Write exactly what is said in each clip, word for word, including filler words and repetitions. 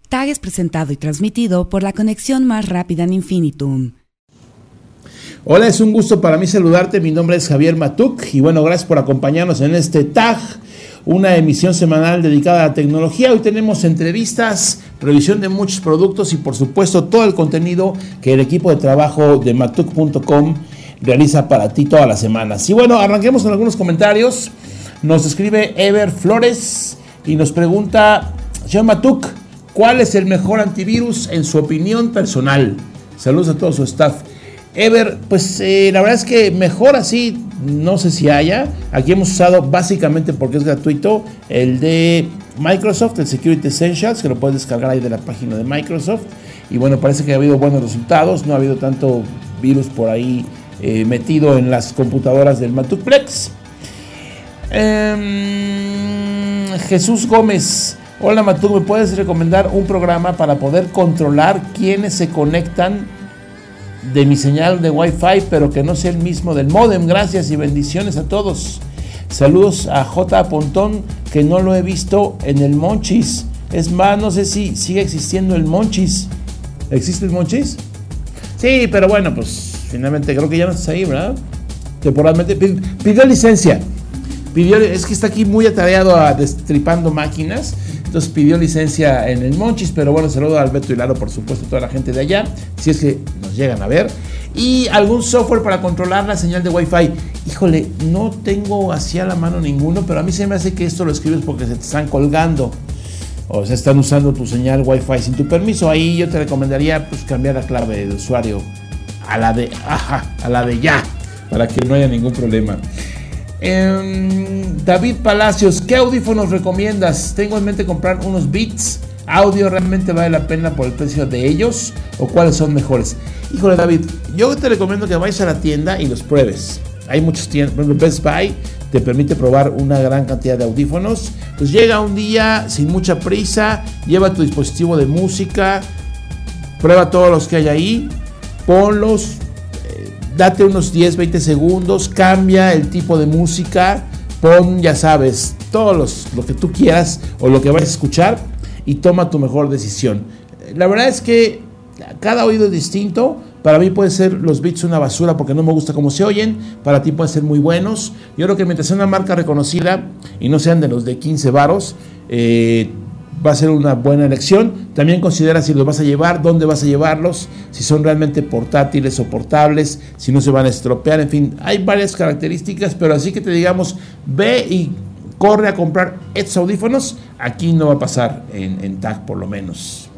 T A G es presentado y transmitido por la conexión más rápida en Infinitum. Hola, es un gusto para mí saludarte. Mi nombre es Javier Matuk y bueno, gracias por acompañarnos en este T A G, una emisión semanal dedicada a la tecnología. Hoy tenemos entrevistas, revisión de muchos productos y por supuesto todo el contenido que el equipo de trabajo de matuk punto com realiza para ti todas las semanas. Y bueno, arranquemos con algunos comentarios. Nos escribe Ever Flores y nos pregunta: señor Matuk, ¿cuál es el mejor antivirus en su opinión personal? Saludos a todo su staff. Ever, pues eh, la verdad es que mejor así, no sé si haya. Aquí hemos usado básicamente, porque es gratuito, el de Microsoft, el Security Essentials, que lo puedes descargar ahí de la página de Microsoft. Y bueno, parece que ha habido buenos resultados, no ha habido tanto virus por ahí eh, metido en las computadoras del Matukplex. Eh, Jesús Gómez: hola Matuk, ¿me puedes recomendar un programa para poder controlar quiénes se conectan de mi señal de Wi-Fi, pero que no sea el mismo del módem? Gracias y bendiciones a todos. Saludos a J. Pontón, que no lo he visto en el Monchis. Es más, no sé si sigue existiendo el Monchis. ¿Existe el Monchis? Sí, pero bueno, pues finalmente creo que ya no estás ahí, ¿verdad? Temporalmente pidió licencia. Pidió, es que está aquí muy atareado a destripando máquinas. Entonces pidió licencia en el Monchis, pero bueno, saludo a Alberto Hilaro, por supuesto, a toda la gente de allá, si es que nos llegan a ver. Y algún software para controlar la señal de Wi-Fi. Híjole, no tengo así a la mano ninguno, pero a mí se me hace que esto lo escribes porque se te están colgando. O sea, están usando tu señal Wi-Fi sin tu permiso. Ahí yo te recomendaría pues cambiar la clave de usuario a la de, ajá, a la de ya, para que no haya ningún problema. Eh, David Palacios: ¿qué audífonos recomiendas? Tengo en mente comprar unos Beats Audio. ¿Realmente vale la pena por el precio de ellos? ¿O cuáles son mejores? Híjole David, yo te recomiendo que vayas a la tienda y los pruebes. Hay muchos tiendas, por ejemplo Best Buy te permite probar una gran cantidad de audífonos. Pues llega un día sin mucha prisa, lleva tu dispositivo de música, prueba todos los que hay ahí, ponlos, date unos diez, veinte segundos, cambia el tipo de música, pon, ya sabes, todos los, lo que tú quieras o lo que vayas a escuchar y toma tu mejor decisión. La verdad es que cada oído es distinto. Para mí puede ser los Beats una basura porque no me gusta cómo se oyen. Para ti pueden ser muy buenos. Yo creo que mientras sea una marca reconocida y no sean de los de quince varos, eh, va a ser una buena elección. También considera si los vas a llevar, dónde vas a llevarlos, si son realmente portátiles o portables, si no se van a estropear, en fin, hay varias características, pero así que te digamos, ve y corre a comprar estos audífonos, aquí no va a pasar en, en T A G por lo menos.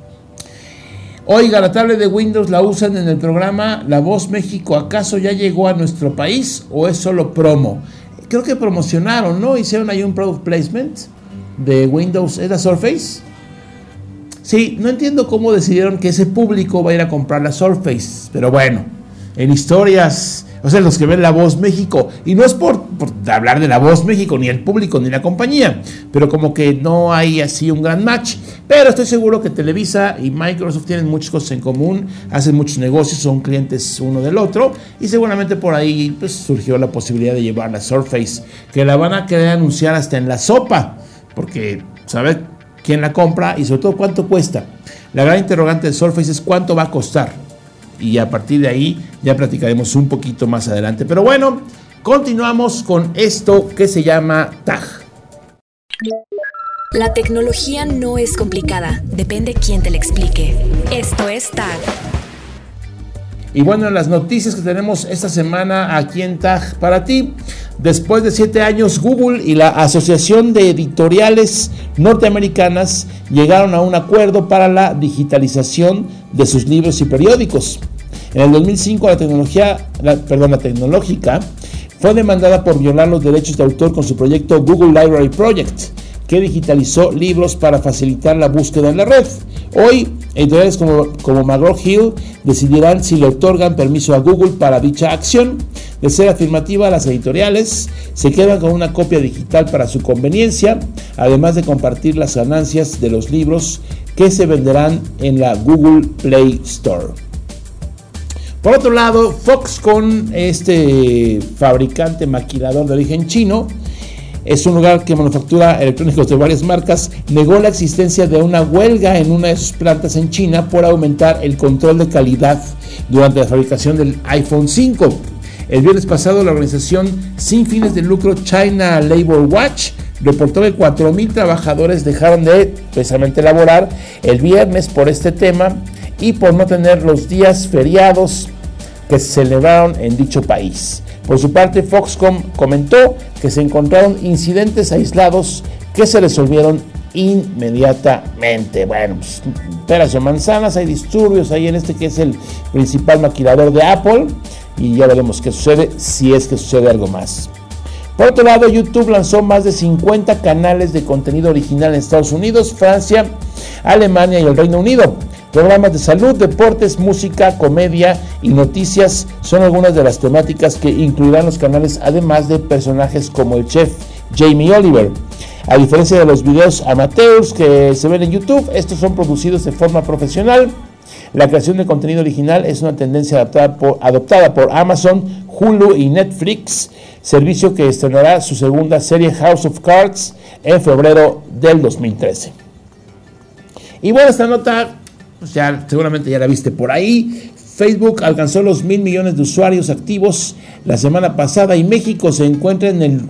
Oiga, la tablet de Windows la usan en el programa La Voz México, ¿acaso ya llegó a nuestro país o es solo promo? Creo que promocionaron, ¿no? Hicieron ahí un product placement de Windows. ¿Es la Surface? Sí, no entiendo cómo decidieron que ese público va a ir a comprar la Surface, pero bueno, en historias, o sea, los que ven La Voz México, y no es por, por hablar de La Voz México, ni el público, ni la compañía, pero como que no hay así un gran match, pero estoy seguro que Televisa y Microsoft tienen muchas cosas en común, hacen muchos negocios, son clientes uno del otro, y seguramente por ahí pues, surgió la posibilidad de llevar la Surface, que la van a querer anunciar hasta en la sopa, porque saber quién la compra y sobre todo cuánto cuesta. La gran interrogante de Surface es cuánto va a costar, y a partir de ahí ya platicaremos un poquito más adelante. Pero bueno, continuamos con esto que se llama T A G. La tecnología no es complicada, depende quién te la explique. Esto es T A G. Y bueno, las noticias que tenemos esta semana aquí en T A G para ti. Después de siete años, Google y la Asociación de Editoriales Norteamericanas llegaron a un acuerdo para la digitalización de sus libros y periódicos. En el dos mil cinco, la tecnología, la, perdón, la tecnológica fue demandada por violar los derechos de autor con su proyecto Google Library Project, que digitalizó libros para facilitar la búsqueda en la red. Hoy, editoriales como, como McGraw-Hill decidirán si le otorgan permiso a Google para dicha acción. De ser afirmativa, las editoriales se quedan con una copia digital para su conveniencia, además de compartir las ganancias de los libros que se venderán en la Google Play Store. Por otro lado, Foxconn, este fabricante maquilador de origen chino, es un lugar que manufactura electrónicos de varias marcas, negó la existencia de una huelga en una de sus plantas en China por aumentar el control de calidad durante la fabricación del iPhone cinco. El viernes pasado, la organización sin fines de lucro China Labor Watch reportó que cuatro mil trabajadores dejaron de precisamente laborar el viernes por este tema y por no tener los días feriados que se celebraron en dicho país. Por su parte, Foxconn comentó que se encontraron incidentes aislados que se resolvieron inmediatamente. Bueno, pues, peras o manzanas, hay disturbios ahí en este que es el principal maquilador de Apple y ya veremos qué sucede, si es que sucede algo más. Por otro lado, YouTube lanzó más de cincuenta canales de contenido original en Estados Unidos, Francia, Alemania y el Reino Unido. Programas de salud, deportes, música, comedia y noticias son algunas de las temáticas que incluirán los canales, además de personajes como el chef Jamie Oliver. A diferencia de los videos amateurs que se ven en YouTube, estos son producidos de forma profesional. La creación de contenido original es una tendencia adaptada por, adoptada por Amazon, Hulu y Netflix, servicio que estrenará su segunda serie House of Cards en febrero del dos mil trece. Y bueno, esta nota, pues ya seguramente ya la viste por ahí. Facebook alcanzó los mil millones de usuarios activos la semana pasada y México se encuentra en el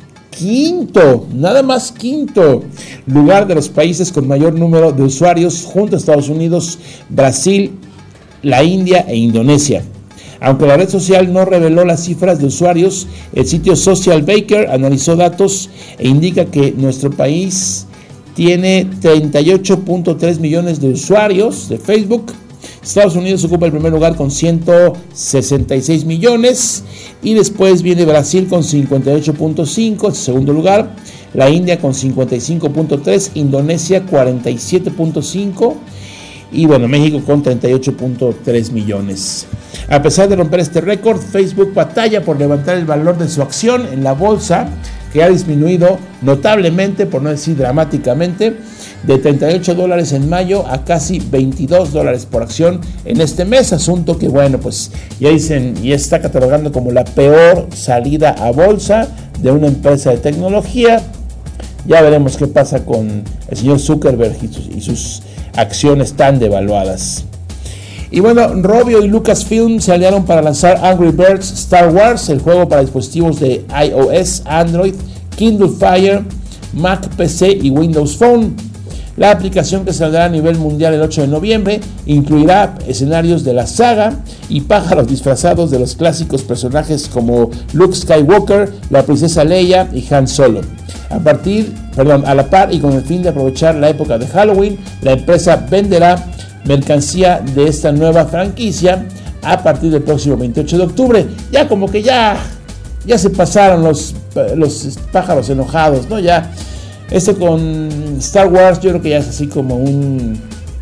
quinto, nada más quinto lugar de los países con mayor número de usuarios junto a Estados Unidos, Brasil, la India e Indonesia. Aunque la red social no reveló las cifras de usuarios, el sitio Social Baker analizó datos e indica que nuestro país tiene treinta y ocho punto tres millones de usuarios de Facebook. Estados Unidos ocupa el primer lugar con ciento sesenta y seis millones y después viene Brasil con cincuenta y ocho punto cinco, en segundo lugar, la India con cincuenta y cinco punto tres, Indonesia cuarenta y siete punto cinco y bueno, México con treinta y ocho punto tres millones. A pesar de romper este récord, Facebook batalla por levantar el valor de su acción en la bolsa, que ha disminuido notablemente, por no decir dramáticamente, de treinta y ocho dólares en mayo a casi veintidós dólares por acción en este mes, asunto que bueno, pues ya dicen y está catalogando como la peor salida a bolsa de una empresa de tecnología. Ya veremos qué pasa con el señor Zuckerberg y sus, y sus acciones tan devaluadas. Y bueno, Rovio y Lucasfilm se aliaron para lanzar Angry Birds Star Wars, el juego para dispositivos de iOS, Android, Kindle Fire, Mac, P C y Windows Phone. La aplicación, que saldrá a nivel mundial el ocho de noviembre, incluirá escenarios de la saga y pájaros disfrazados de los clásicos personajes como Luke Skywalker, la princesa Leia y Han Solo. A partir, perdón, a la par y con el fin de aprovechar la época de Halloween, la empresa venderá mercancía de esta nueva franquicia a partir del próximo veintiocho de octubre. Ya como que ya, ya se pasaron los, los pájaros enojados, ¿no? Ya esto con Star Wars yo creo que ya es así como un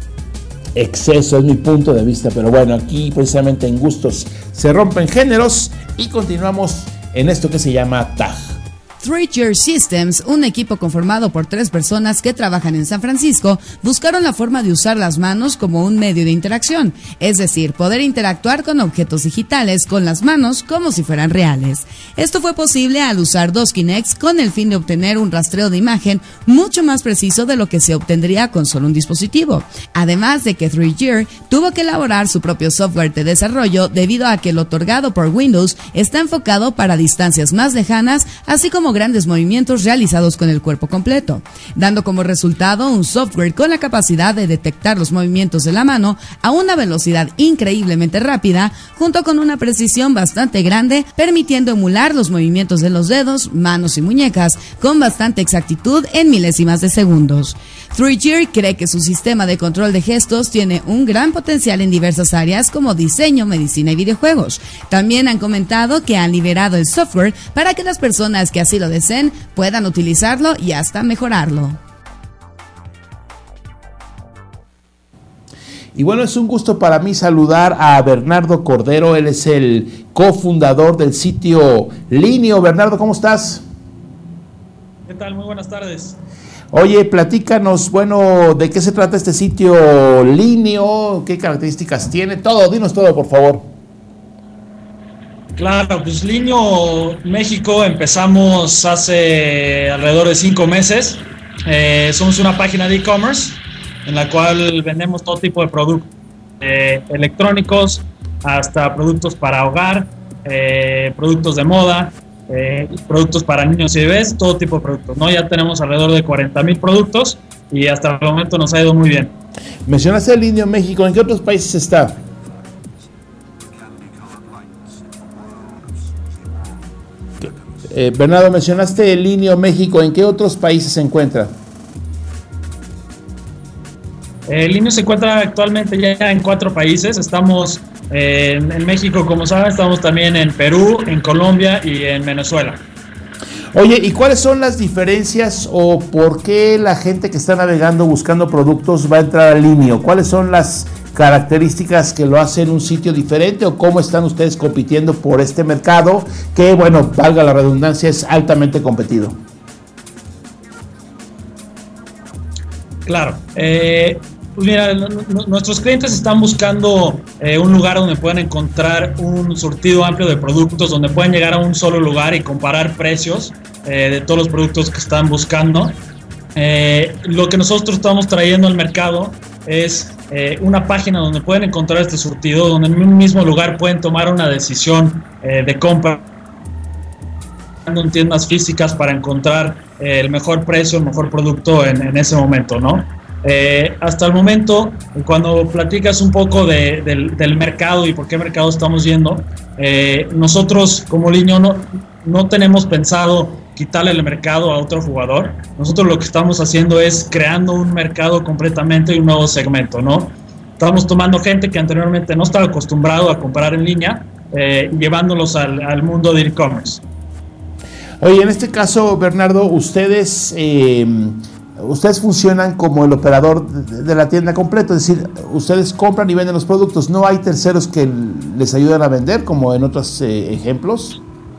exceso, es mi punto de vista, pero bueno, aquí precisamente en gustos se rompen géneros y continuamos en esto que se llama T A G. three Gear Systems, un equipo conformado por tres personas que trabajan en San Francisco, buscaron la forma de usar las manos como un medio de interacción, es decir, poder interactuar con objetos digitales con las manos como si fueran reales. Esto fue posible al usar dos Kinects con el fin de obtener un rastreo de imagen mucho más preciso de lo que se obtendría con solo un dispositivo. Además de que three Gear tuvo que elaborar su propio software de desarrollo debido a que el otorgado por Windows está enfocado para distancias más lejanas, así como grandes movimientos realizados con el cuerpo completo, dando como resultado un software con la capacidad de detectar los movimientos de la mano a una velocidad increíblemente rápida, junto con una precisión bastante grande, permitiendo emular los movimientos de los dedos, manos y muñecas con bastante exactitud en milésimas de segundos. three Gear cree que su sistema de control de gestos tiene un gran potencial en diversas áreas como diseño, medicina y videojuegos. También han comentado que han liberado el software para que las personas que así lo deseen puedan utilizarlo y hasta mejorarlo. Y bueno, es un gusto para mí saludar a Bernardo Cordero. Él es el cofundador del sitio Linio. Bernardo, ¿cómo estás? ¿Qué tal? Muy buenas tardes. Oye, platícanos, bueno, ¿de qué se trata este sitio Linio? ¿Qué características tiene? Todo, dinos todo, por favor. Ok, Claro, pues Linio México empezamos hace alrededor de cinco meses. Eh, somos una página de e-commerce en la cual vendemos todo tipo de productos eh, electrónicos hasta productos para hogar, eh, productos de moda, eh, productos para niños y bebés, todo tipo de productos, ¿no? Ya tenemos alrededor de cuarenta mil productos y hasta el momento nos ha ido muy bien. Mencionaste el Linio México, ¿en qué otros países está? Eh, Bernardo, mencionaste el Linio México, ¿en qué otros países se encuentra? El Linio se encuentra actualmente ya en cuatro países. Estamos eh, en, en México, como saben, estamos también en Perú, en Colombia y en Venezuela. Oye, ¿y cuáles son las diferencias o por qué la gente que está navegando buscando productos va a entrar al Linio? ¿Cuáles son las características que lo hacen un sitio diferente o cómo están ustedes compitiendo por este mercado que, bueno, valga la redundancia, es altamente competido? Claro, eh, pues mira, n- n- nuestros clientes están buscando eh, un lugar donde puedan encontrar un surtido amplio de productos, donde pueden llegar a un solo lugar y comparar precios eh, de todos los productos que están buscando. Eh, lo que nosotros estamos trayendo al mercado es eh, una página donde pueden encontrar este surtido, donde en un mismo lugar pueden tomar una decisión eh, de compra en tiendas físicas para encontrar eh, el mejor precio, el mejor producto en, en ese momento, ¿no? Eh, hasta el momento, cuando platicas un poco de, del, del mercado y por qué mercado estamos yendo, eh, nosotros como Linio no, no tenemos pensado quitarle el mercado a otro jugador. Nosotros lo que estamos haciendo es creando un mercado completamente y un nuevo segmento, ¿no? Estamos tomando gente que anteriormente no estaba acostumbrado a comprar en línea eh, y llevándolos al, al mundo de e-commerce. Oye, en este caso, Bernardo, ustedes eh, ustedes funcionan como el operador de, de la tienda completa, es decir, ustedes compran y venden los productos, ¿no hay terceros que les ayudan a vender, como en otros eh, ejemplos?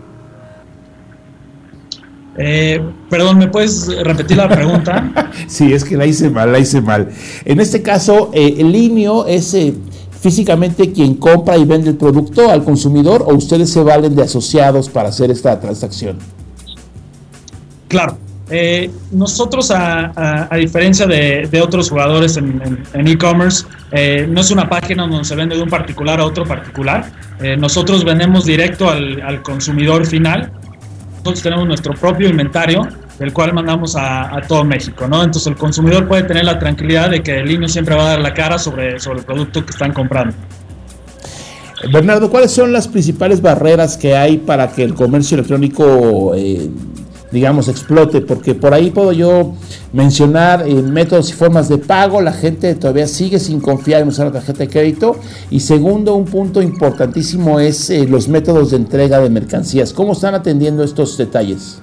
Eh, perdón, ¿me puedes repetir la pregunta? Sí, es que la hice mal, la hice mal. En este caso, eh, el Linio es eh, físicamente quien compra y vende el producto al consumidor, ¿o ustedes se valen de asociados para hacer esta transacción? Claro. Eh, nosotros, a, a, a diferencia de, de otros jugadores en, en, en e-commerce, eh, no es una página donde se vende de un particular a otro particular. Eh, nosotros vendemos directo al, al consumidor final. Nosotros tenemos nuestro propio inventario, el cual mandamos a, a todo México, ¿no? Entonces el consumidor puede tener la tranquilidad de que el Linio siempre va a dar la cara sobre, sobre el producto que están comprando. Bernardo, ¿cuáles son las principales barreras que hay para que el comercio electrónico, eh, digamos, explote? Porque por ahí puedo yo mencionar eh, métodos y formas de pago. La gente todavía sigue sin confiar en usar la tarjeta de crédito. Y segundo, un punto importantísimo es eh, los métodos de entrega de mercancías. ¿Cómo están atendiendo estos detalles?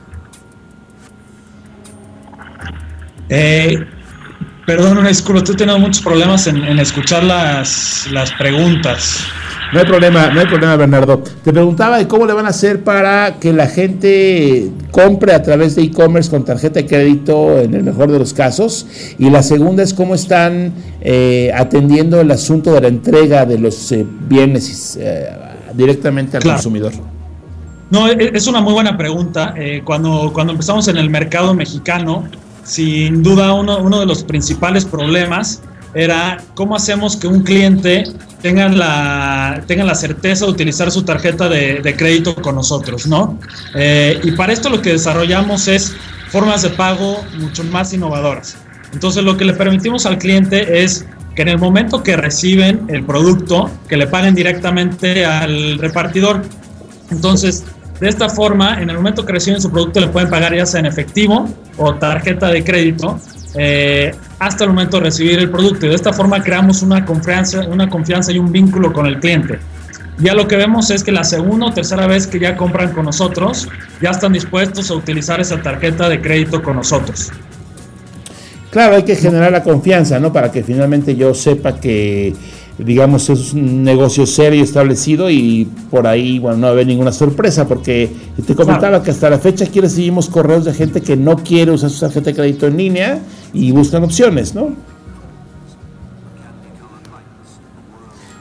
Eh, perdón, una disculpa, estoy teniendo muchos problemas en, en escuchar las, las preguntas. No hay problema, no hay problema, Bernardo. Te preguntaba de cómo le van a hacer para que la gente compre a través de e-commerce con tarjeta de crédito en el mejor de los casos. Y la segunda es cómo están eh, atendiendo el asunto de la entrega de los eh, bienes eh, directamente al claro. consumidor. No, es una muy buena pregunta. Eh, cuando, cuando empezamos en el mercado mexicano, sin duda uno, uno de los principales problemas era cómo hacemos que un cliente tenga la, tenga la certeza de utilizar su tarjeta de, de crédito con nosotros, ¿no? Eh, y para esto lo que desarrollamos es formas de pago mucho más innovadoras. Entonces lo que le permitimos al cliente es que en el momento que reciben el producto, que le paguen directamente al repartidor. Entonces, de esta forma, en el momento que reciben su producto, le pueden pagar ya sea en efectivo o tarjeta de crédito, eh, hasta el momento de recibir el producto. Y de esta forma creamos una confianza, una confianza y un vínculo con el cliente. Ya lo que vemos es que la segunda o tercera vez que ya compran con nosotros, ya están dispuestos a utilizar esa tarjeta de crédito con nosotros. Claro, hay que generar la confianza, ¿no? Para que finalmente yo sepa que, digamos, es un negocio serio establecido y por ahí, bueno, no va a haber ninguna sorpresa, porque te comentaba claro. que hasta la fecha aquí recibimos correos de gente que no quiere usar su tarjeta de crédito en línea y buscan opciones, ¿no?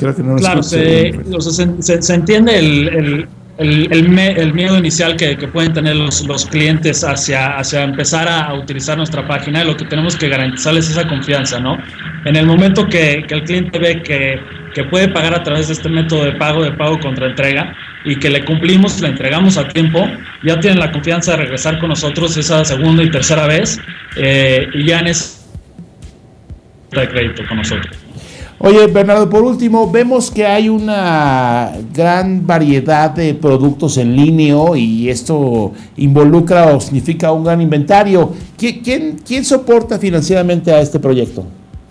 Creo que no claro, se, o sea, se, se, se entiende el, el, el, el, me, el miedo inicial que, que pueden tener los, los clientes hacia, hacia empezar a, a utilizar nuestra página, y lo que tenemos que garantizarles es esa confianza, ¿no? En el momento que, que el cliente ve que, que puede pagar a través de este método de pago, de pago contra entrega, y que le cumplimos, le entregamos a tiempo, ya tienen la confianza de regresar con nosotros esa segunda y tercera vez, eh, y ya en ese de crédito con nosotros. Oye, Bernardo, por último, vemos que hay una gran variedad de productos en línea y esto involucra o significa un gran inventario. ¿Quién, quién soporta financieramente a este proyecto?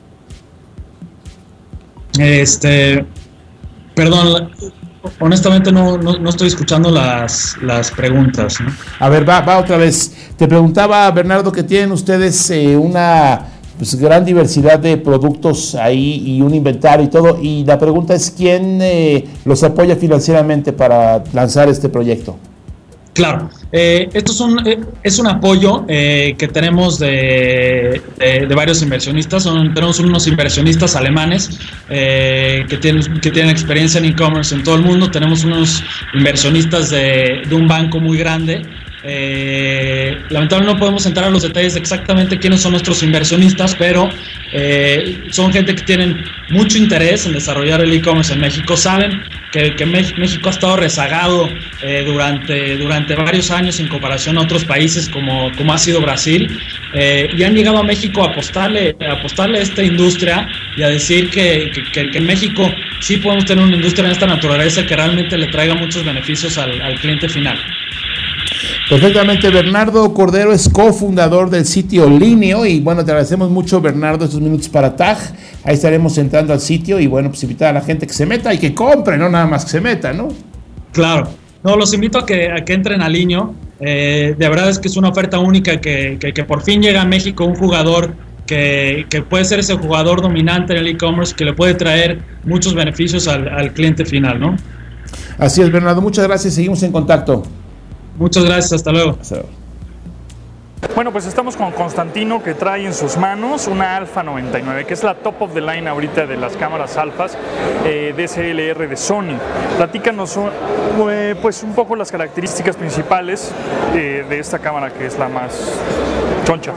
Este, perdón, honestamente no, no, no estoy escuchando las, las preguntas, ¿no? A ver, va, va otra vez. Te preguntaba, Bernardo, que tienen ustedes eh, una... pues gran diversidad de productos ahí y un inventario y todo, y la pregunta es ¿quién eh, los apoya financieramente para lanzar este proyecto? Claro, eh, esto es un, eh, es un apoyo eh, que tenemos de, de, de varios inversionistas. Son, tenemos unos inversionistas alemanes eh, que, tienen, que tienen experiencia en e-commerce en todo el mundo. Tenemos unos inversionistas de, de un banco muy grande. Eh, lamentablemente no podemos entrar a los detalles de exactamente quiénes son nuestros inversionistas, pero eh, son gente que tienen mucho interés en desarrollar el e-commerce en México. Saben que, que México ha estado rezagado eh, durante, durante varios años en comparación a otros países como, como ha sido Brasil, eh, y han llegado a México a apostarle, a apostarle a esta industria y a decir que, que, que en México sí podemos tener una industria de esta naturaleza que realmente le traiga muchos beneficios al, al cliente final. Perfectamente, Bernardo Cordero es cofundador del sitio Linio y bueno, te agradecemos mucho, Bernardo, estos minutos para T A G. Ahí estaremos entrando al sitio y bueno, pues invitar a la gente que se meta y que compre, no nada más que se meta, ¿no? Claro, no, los invito a que, a que entren a Linio. Eh, de verdad es que es una oferta única que, que, que por fin llega a México un jugador que, que puede ser ese jugador dominante en el e-commerce, que le puede traer muchos beneficios al, al cliente final, ¿no? Así es, Bernardo, muchas gracias, seguimos en contacto. Muchas gracias, hasta luego. Hasta luego. Bueno, pues estamos con Constantino, que trae en sus manos una Alpha noventa y nueve, que es la top of the line ahorita de las cámaras alfas eh, D S L R de Sony. Platícanos eh, pues un poco las características principales eh, de esta cámara, que es la más choncha.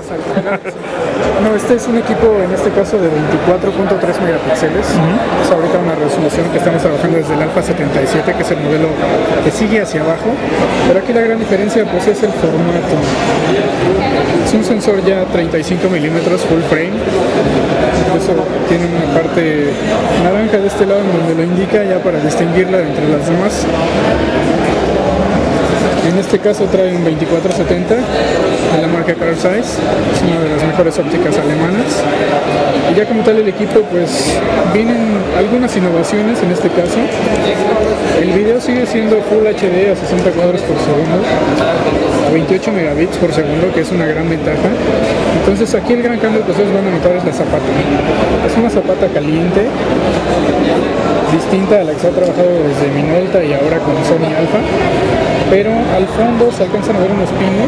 No, este es un equipo, en este caso, de veinticuatro punto tres megapíxeles. Uh-huh. Es ahorita una resolución que estamos trabajando desde el Alpha setenta y siete, que es el modelo que sigue hacia abajo. Pero aquí la gran diferencia pues es el formato. Es un sensor ya treinta y cinco milímetros full frame. Incluso tiene una parte naranja de este lado en donde lo indica ya para distinguirla de entre las demás. En este caso trae un veinticuatro setenta de la marca Carl Zeiss, es una de las mejores ópticas alemanas. Y ya como tal el equipo, pues vienen algunas innovaciones en este caso. El video sigue siendo Full H D a sesenta cuadros por segundo, a veintiocho megabits por segundo, que es una gran ventaja. Entonces aquí el gran cambio que ustedes van a notar es la zapata. Es una zapata caliente, distinta a la que se ha trabajado desde Minolta y ahora con Sony Alpha. Pero al fondo se alcanzan a ver unos pines.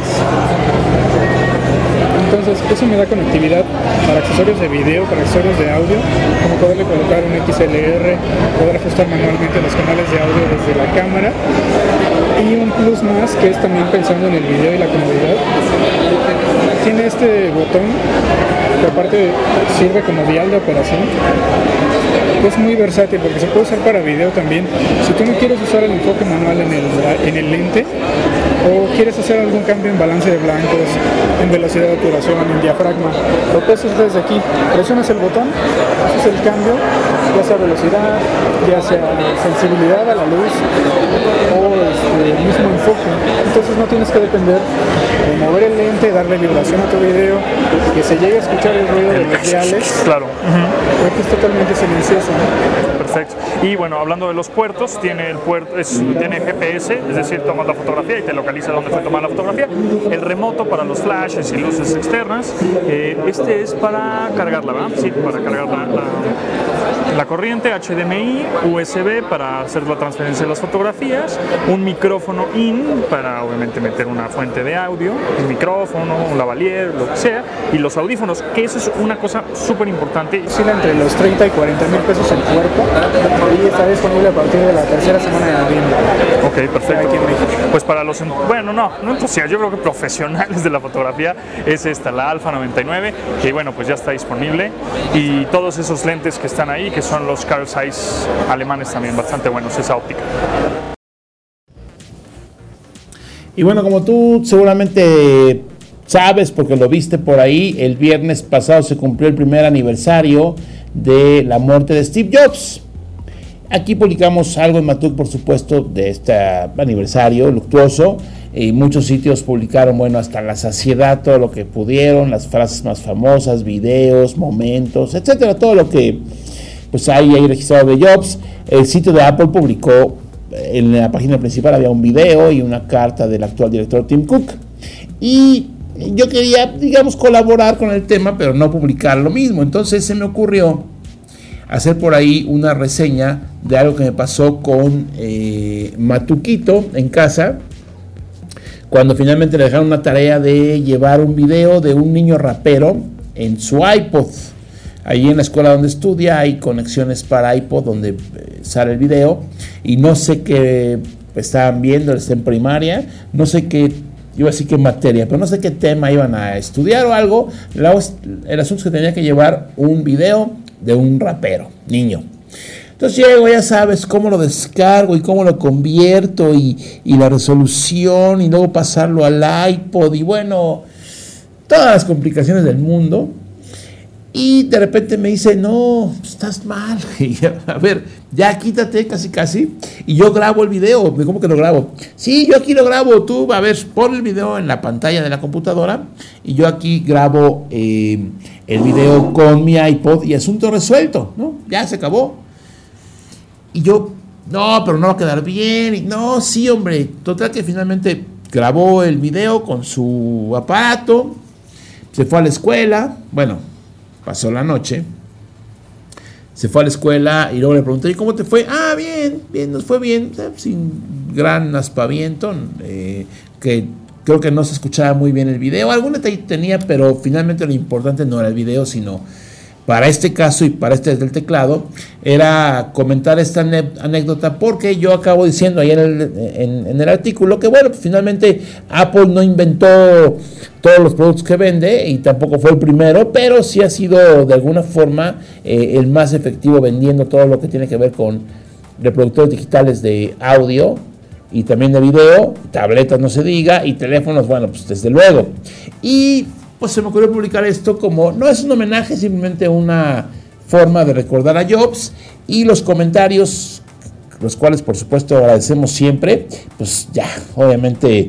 Entonces eso me da conectividad para accesorios de video, para accesorios de audio, como poderle colocar un X L R, poder ajustar manualmente los canales de audio desde la cámara. Y un plus más, que es también pensando en el video y la comodidad, tiene este botón que aparte sirve como dial de operación. Es muy versátil porque se puede usar para video también. Si tú no quieres usar el enfoque manual en el, en el lente, o quieres hacer algún cambio en balance de blancos, en velocidad de obturación, en diafragma, lo puedes hacer desde aquí. Presionas el botón, haces el cambio, ya sea velocidad, ya sea sensibilidad a la luz o este, el mismo enfoque. Entonces no tienes que depender de mover el lente, darle vibración a tu video, que se llegue a escuchar el ruido de los diales. Claro. Uh-huh. Porque es totalmente silencioso. Perfecto. Y bueno, hablando de los puertos, tiene el puerto, es, tiene G P S, es decir, tomas la fotografía y te localiza dónde fue tomada la fotografía. El remoto para los flashes y luces externas. Eh, este es para cargarla, ¿verdad? Sí, para cargar la, la, la corriente, H D M I, U S B para hacer la transferencia de las fotografías, un micrófono in para obviamente meter una fuente de audio, un micrófono, un lavalier, lo que sea, y los audífonos, que eso es una cosa súper importante. Oscila entre los treinta y cuarenta mil pesos el cuerpo. y estará disponible a partir de la tercera semana de noviembre. Ok, perfecto. Aquí en México. Pues para los, bueno, no, no entusiastas, yo creo que profesionales de la fotografía es esta, la Alpha noventa y nueve, que bueno, pues ya está disponible, y todos esos lentes que están ahí, que son los Carl Zeiss alemanes también, bastante buenos, esa óptica. Y bueno, como tú seguramente sabes, porque lo viste por ahí, el viernes pasado se cumplió el primer aniversario de la muerte de Steve Jobs. Aquí publicamos algo en Matuk, por supuesto, de este aniversario luctuoso, y muchos sitios publicaron, bueno, hasta la saciedad, todo lo que pudieron, las frases más famosas, videos, momentos, etcétera, todo lo que pues hay ahí registrado de Jobs. El sitio de Apple publicó, en la página principal había un video y una carta del actual director Tim Cook, y yo quería, digamos, colaborar con el tema, pero no publicar lo mismo. Entonces se me ocurrió hacer por ahí una reseña de algo que me pasó con eh, Matuquito en casa, cuando finalmente le dejaron una tarea de llevar un video de un niño rapero en su iPod. Ahí en la escuela donde estudia hay conexiones para iPod donde eh, sale el video, y no sé qué estaban viendo, está en primaria, no sé qué, iba a decir qué materia, pero no sé qué tema iban a estudiar o algo. El asunto es que tenía que llevar un video de un rapero, niño. Entonces llego, ya sabes cómo lo descargo y cómo lo convierto, y, y la resolución, y luego pasarlo al iPod, y bueno, todas las complicaciones del mundo. Y de repente me dice, no, estás mal. Y a ver, ya quítate, casi casi. Y yo grabo el video. ¿Cómo que lo grabo? Sí, yo aquí lo grabo. Tú, a ver, pon el video en la pantalla de la computadora, y yo aquí grabo eh, el video con mi iPod, y asunto resuelto, ¿no? Ya se acabó. Y yo, no, pero no va a quedar bien. Y no, sí, hombre. Total que finalmente grabó el video con su aparato. Se fue a la escuela. Bueno, pasó la noche, se fue a la escuela, y luego le pregunté, ¿y cómo te fue? Ah, bien, bien, nos fue bien, sin gran aspaviento, eh, que creo que no se escuchaba muy bien el video, algún detalle tenía, pero finalmente lo importante no era el video, sino para este caso y para este del teclado, era comentar esta anécdota, porque yo acabo diciendo ahí en el, en, en el artículo que, bueno, pues finalmente Apple no inventó todos los productos que vende, y tampoco fue el primero, pero sí ha sido de alguna forma eh, el más efectivo vendiendo todo lo que tiene que ver con reproductores digitales de audio y también de video, tabletas no se diga, y teléfonos, bueno, pues desde luego. Y pues se me ocurrió publicar esto como, no es un homenaje, simplemente una forma de recordar a Jobs, y los comentarios, los cuales por supuesto agradecemos siempre, pues ya, obviamente,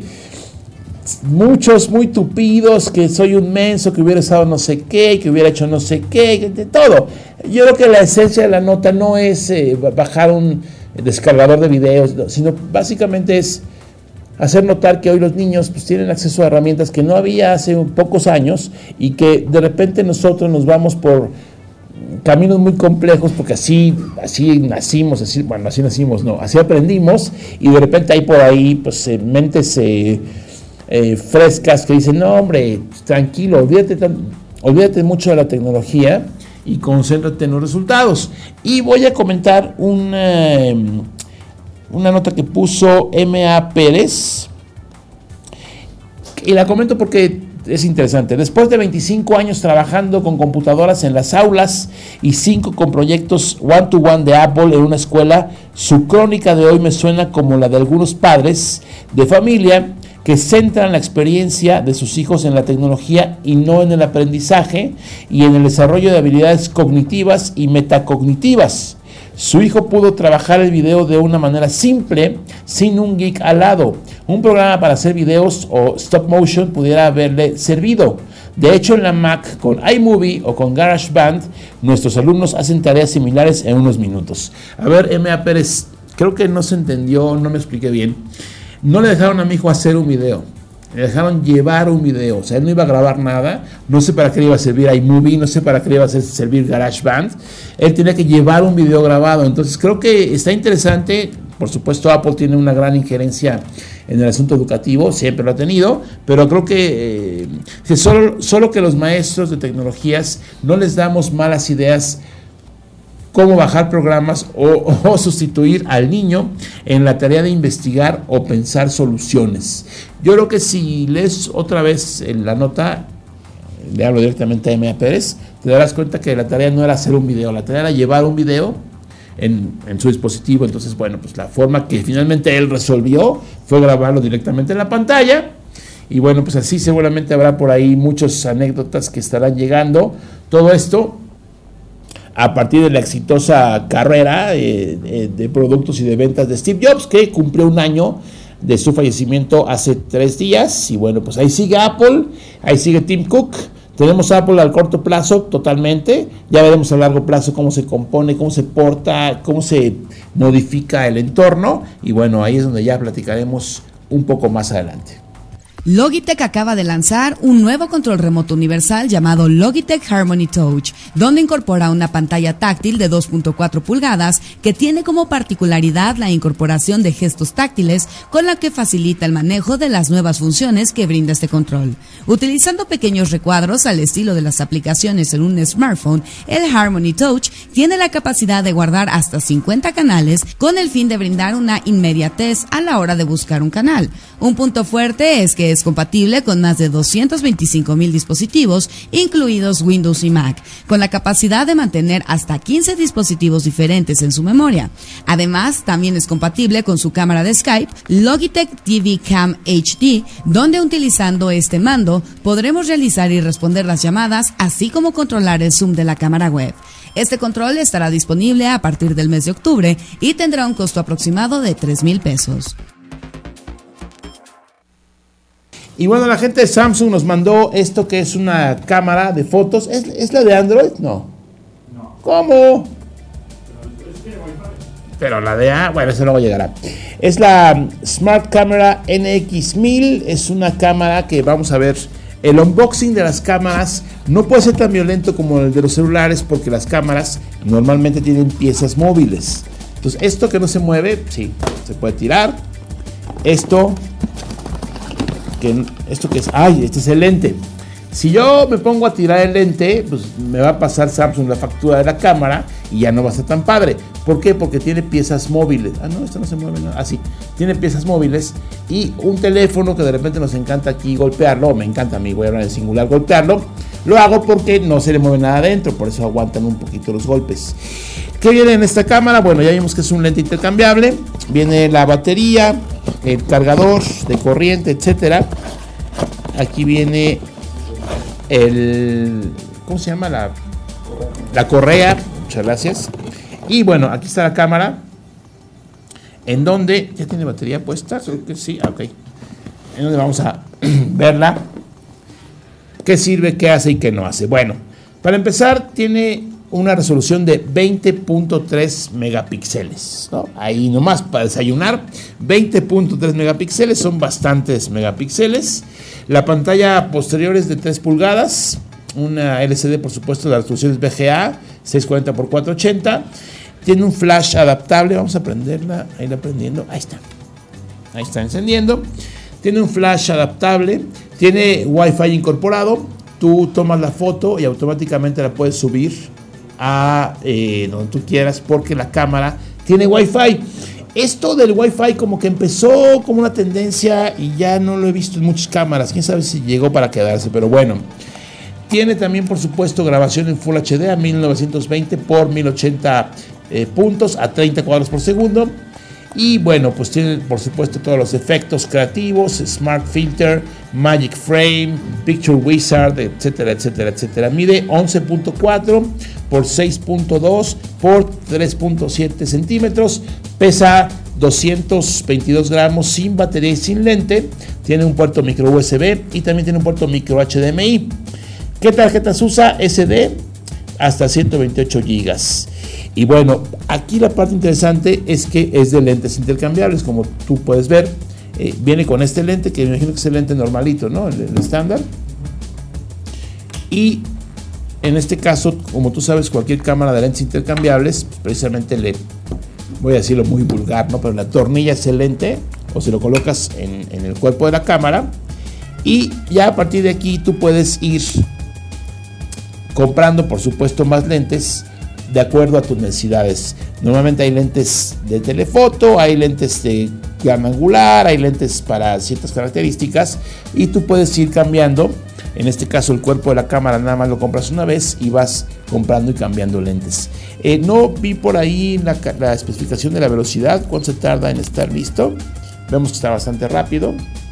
muchos muy tupidos, que soy un menso, que hubiera estado no sé qué, que hubiera hecho no sé qué, de todo. Yo creo que la esencia de la nota no es eh, bajar un descargador de videos, sino básicamente es hacer notar que hoy los niños pues tienen acceso a herramientas que no había hace pocos años, y que de repente nosotros nos vamos por caminos muy complejos, porque así, así nacimos, así, bueno, así nacimos, no, así aprendimos, y de repente hay por ahí pues eh, mentes eh, eh, frescas que dicen, no hombre, tranquilo, olvídate, tan, olvídate mucho de la tecnología y concéntrate en los resultados. Y voy a comentar un... Eh, una nota que puso M A Pérez, y la comento porque es interesante. Después de veinticinco años trabajando con computadoras en las aulas y cinco con proyectos one-to-one de Apple en una escuela, su crónica de hoy me suena como la de algunos padres de familia que centran la experiencia de sus hijos en la tecnología y no en el aprendizaje y en el desarrollo de habilidades cognitivas y metacognitivas. Su hijo pudo trabajar el video de una manera simple, sin un geek al lado. Un programa para hacer videos o stop motion pudiera haberle servido. De hecho, en la Mac, con iMovie o con GarageBand, nuestros alumnos hacen tareas similares en unos minutos. A ver, M A Pérez, creo que no se entendió, no me expliqué bien. No le dejaron a mi hijo hacer un video. Le dejaron llevar un video, o sea, él no iba a grabar nada, no sé para qué le iba a servir iMovie, no sé para qué le iba a servir GarageBand, él tenía que llevar un video grabado. Entonces creo que está interesante. Por supuesto, Apple tiene una gran injerencia en el asunto educativo, siempre lo ha tenido, pero creo que eh, solo, solo que los maestros de tecnologías no les damos malas ideas cómo bajar programas o, o sustituir al niño en la tarea de investigar o pensar soluciones. Yo creo que si lees otra vez la nota, le hablo directamente a M A Pérez, te darás cuenta que la tarea no era hacer un video, la tarea era llevar un video en, en su dispositivo. Entonces, bueno, pues la forma que finalmente él resolvió fue grabarlo directamente en la pantalla. Y bueno, pues así seguramente habrá por ahí muchas anécdotas que estarán llegando. Todo esto a partir de la exitosa carrera eh, de, de productos y de ventas de Steve Jobs, que cumplió un año de su fallecimiento hace tres días. Y bueno, pues ahí sigue Apple, ahí sigue Tim Cook. Tenemos Apple al corto plazo totalmente, ya veremos a largo plazo cómo se compone, cómo se porta, cómo se modifica el entorno. Y bueno, ahí es donde ya platicaremos un poco más adelante. Logitech acaba de lanzar un nuevo control remoto universal llamado Logitech Harmony Touch, donde incorpora una pantalla táctil de dos punto cuatro pulgadas que tiene como particularidad la incorporación de gestos táctiles, con la que facilita el manejo de las nuevas funciones que brinda este control. Utilizando pequeños recuadros al estilo de las aplicaciones en un smartphone, el Harmony Touch tiene la capacidad de guardar hasta cincuenta canales, con el fin de brindar una inmediatez a la hora de buscar un canal. Un punto fuerte es que es compatible con más de doscientos veinticinco mil dispositivos, incluidos Windows y Mac, con la capacidad de mantener hasta quince dispositivos diferentes en su memoria. Además, también es compatible con su cámara de Skype, Logitech T V Cam H D, donde utilizando este mando podremos realizar y responder las llamadas, así como controlar el zoom de la cámara web. Este control estará disponible a partir del mes de octubre y tendrá un costo aproximado de tres mil pesos. Y bueno, la gente de Samsung nos mandó esto que es una cámara de fotos. ¿Es, es la de Android? No. No. ¿Cómo? Pero es que Wi-Fi. Pero la de A, bueno, eso luego llegará. Es la Smart Camera N X mil. Es una cámara que vamos a ver. El unboxing de las cámaras no puede ser tan violento como el de los celulares, porque las cámaras normalmente tienen piezas móviles. Entonces, esto que no se mueve, sí, se puede tirar. Esto... Que esto que es, ay, este es el lente. Si yo me pongo a tirar el lente, pues me va a pasar Samsung la factura de la cámara y ya no va a ser tan padre. ¿Por qué? Porque tiene piezas móviles. Ah, no, esto no se mueve nada. Ah, sí, tiene piezas móviles y un teléfono que de repente nos encanta aquí golpearlo. Me encanta a mí, voy a hablar en singular, golpearlo. Lo hago porque no se le mueve nada adentro, por eso aguantan un poquito los golpes. ¿Qué viene en esta cámara? Bueno, ya vimos que es un lente intercambiable. Viene la batería, el cargador de corriente, etcétera. Aquí viene el... ¿Cómo se llama? La, la correa. Muchas gracias. Y bueno, aquí está la cámara. En donde... ¿Ya tiene batería puesta? Creo que sí. Ok. En donde vamos a verla. ¿Qué sirve, qué hace y qué no hace? Bueno, para empezar, tiene una resolución de veinte punto tres megapíxeles, ¿no? Ahí nomás para desayunar, veinte punto tres megapíxeles, son bastantes megapíxeles. La pantalla posterior es de tres pulgadas, una L C D, por supuesto, la resolución es V G A, seiscientos cuarenta por cuatrocientos ochenta. Tiene un flash adaptable, vamos a prenderla, ahí la prendiendo, ahí está, ahí está encendiendo. Tiene un flash adaptable, tiene Wi-Fi incorporado. Tú tomas la foto y automáticamente la puedes subir a eh, donde tú quieras, porque la cámara tiene Wi-Fi. Esto del Wi-Fi como que empezó como una tendencia y ya no lo he visto en muchas cámaras. Quién sabe si llegó para quedarse, pero bueno. Tiene también, por supuesto, grabación en Full H D a mil novecientos veinte por mil ochenta eh, puntos a treinta cuadros por segundo. Y bueno, pues tiene por supuesto todos los efectos creativos, Smart Filter, Magic Frame, Picture Wizard, etcétera, etcétera, etcétera. Mide once punto cuatro por seis punto dos por tres punto siete centímetros. Pesa doscientos veintidós gramos, sin batería y sin lente. Tiene un puerto micro U S B y también tiene un puerto micro H D M I. ¿Qué tarjetas usa? S D hasta ciento veintiocho gigas. Y bueno, aquí la parte interesante es que es de lentes intercambiables, como tú puedes ver. Eh, viene con este lente, que me imagino que es el lente normalito, ¿no? El, el estándar. Y en este caso, como tú sabes, cualquier cámara de lentes intercambiables, pues precisamente le, voy a decirlo muy vulgar, ¿no? Pero la tornilla es el lente, o se lo colocas en, en el cuerpo de la cámara. Y ya a partir de aquí tú puedes ir comprando, por supuesto, más lentes de acuerdo a tus necesidades. Normalmente hay lentes de telefoto, hay lentes de gran angular, hay lentes para ciertas características y tú puedes ir cambiando. En este caso el cuerpo de la cámara nada más lo compras una vez y vas comprando y cambiando lentes. Eh, no vi por ahí la, la especificación de la velocidad, cuánto se tarda en estar listo. Vemos que está bastante rápido.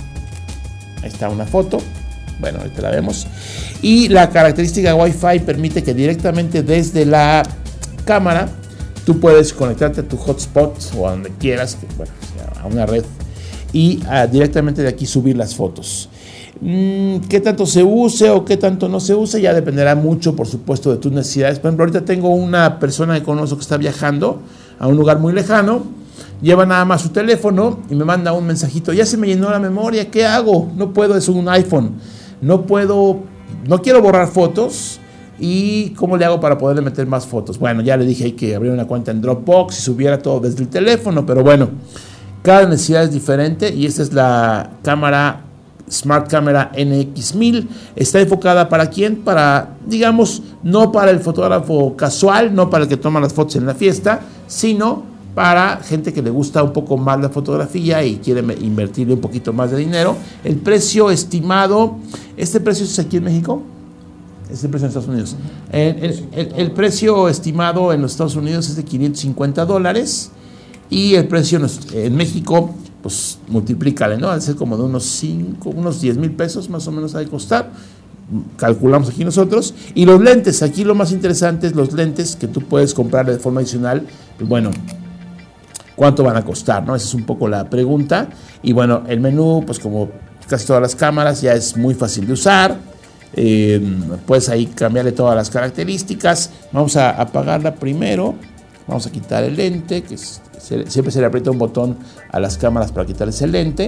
Ahí está una foto. Bueno, ahorita la vemos. Y la característica Wi-Fi permite que directamente desde la cámara tú puedes conectarte a tu hotspot o a donde quieras, que, bueno, a una red, y uh, directamente de aquí subir las fotos. Mm, ¿Qué tanto se use o qué tanto no se use? Ya dependerá mucho, por supuesto, de tus necesidades. Por ejemplo, ahorita tengo una persona que conozco que está viajando a un lugar muy lejano, lleva nada más su teléfono y me manda un mensajito: ya se me llenó la memoria, ¿qué hago? No puedo, es un iPhone, no puedo, no quiero borrar fotos. ¿Y cómo le hago para poderle meter más fotos? Bueno, ya le dije hay que abrir una cuenta en Dropbox y subiera todo desde el teléfono, pero bueno, cada necesidad es diferente y esta es la cámara Smart Camera N X mil. Está enfocada ¿para quién? Para, digamos, no para el fotógrafo casual, no para el que toma las fotos en la fiesta, sino para gente que le gusta un poco más la fotografía y quiere invertirle un poquito más de dinero. El precio estimado, ¿este precio es aquí en México? Es el precio en Estados Unidos. El, el, el, el precio estimado en los Estados Unidos es de quinientos cincuenta dólares y el precio en México, pues multiplícale, ¿no? Debe ser como de unos cinco, unos diez mil pesos más o menos ha de costar. Calculamos aquí nosotros. Y los lentes, aquí lo más interesante es los lentes que tú puedes comprar de forma adicional. Pues bueno, ¿cuánto van a costar, no? Esa es un poco la pregunta. Y bueno, el menú, pues como casi todas las cámaras, ya es muy fácil de usar. Eh, puedes ahí cambiarle todas las características. Vamos a apagarla primero. Vamos a quitar el lente, que es, se, siempre se le aprieta un botón a las cámaras para quitar ese lente.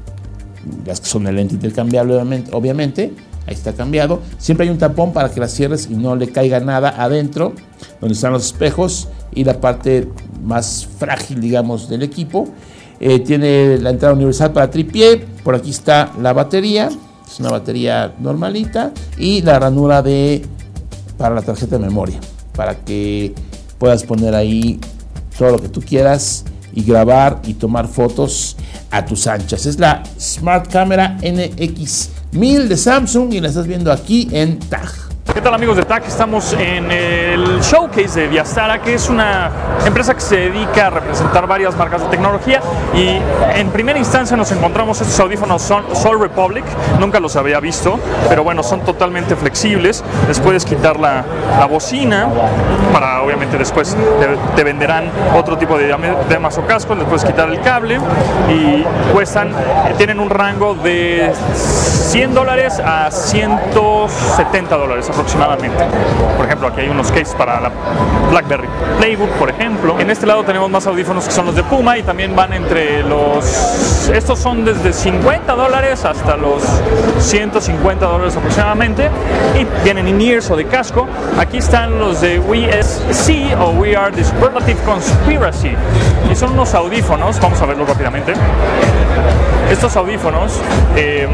Las que son el lente intercambiable, obviamente, obviamente. Ahí está cambiado. Siempre hay un tapón para que la cierres y no le caiga nada adentro, donde están los espejos y la parte más frágil, digamos, del equipo. Eh, tiene la entrada universal para tripié. Por aquí está la batería. Es una batería normalita y la ranura de para la tarjeta de memoria, para que puedas poner ahí todo lo que tú quieras y grabar y tomar fotos a tus anchas. Es la Smart Camera N X mil de Samsung y la estás viendo aquí en T A G. ¿Qué tal, amigos de T A G? Estamos en el showcase de Vyastara, que es una empresa que se dedica a representar varias marcas de tecnología, y en primera instancia nos encontramos estos audífonos Soul Republic. Nunca los había visto, pero bueno, son totalmente flexibles. Les puedes quitar la, la bocina para, obviamente, después te, te venderán otro tipo de diademas o cascos. Les puedes quitar el cable y cuestan, tienen un rango de cien dólares a ciento setenta dólares aproximadamente. Por ejemplo, aquí hay unos cases para la BlackBerry Playbook, por ejemplo. En este lado tenemos más audífonos que son los de Puma y también van entre los... Estos son desde cincuenta dólares hasta los ciento cincuenta dólares aproximadamente y vienen in-ears o de casco. Aquí están los de We S C o We Are the Superlative Conspiracy y son unos audífonos, vamos a verlo rápidamente. Estos audífonos eh,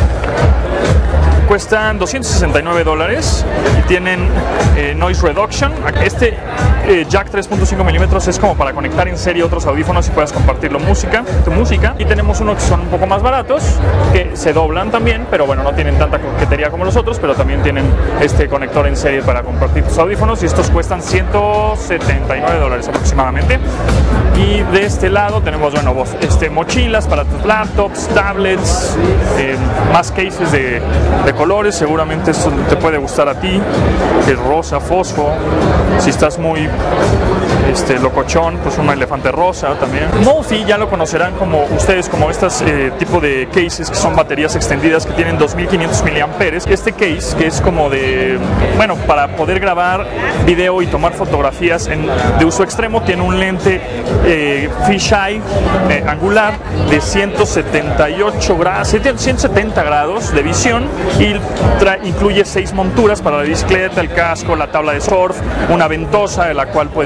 cuestan doscientos sesenta y nueve dólares y tienen eh, noise reduction. Este eh, jack tres punto cinco milímetros es como para conectar en serie otros audífonos y puedas compartirlo música, tu música. Y tenemos unos que son un poco más baratos, que se doblan también, pero bueno, no tienen tanta coquetería como los otros, pero también tienen este conector en serie para compartir tus audífonos y estos cuestan ciento setenta y nueve dólares aproximadamente. Y de este lado tenemos, bueno, este, mochilas para tus laptops, tablets, eh, más cases de, de colores. Seguramente esto te puede gustar a ti, el rosa, fosfo. Si estás muy este, locochón, pues un elefante rosa también. Mophie ya lo conocerán como ustedes como estas eh, tipo de cases que son baterías extendidas que tienen dos mil quinientos miliamperios. Este case, que es como de, bueno, para poder grabar video y tomar fotografías en, de uso extremo, tiene un lente eh, fisheye eh, angular de ciento setenta y ocho grados, ciento setenta grados de visión y incluye seis monturas para la bicicleta, el casco, la tabla de surf, una ventosa de la cual puedes poner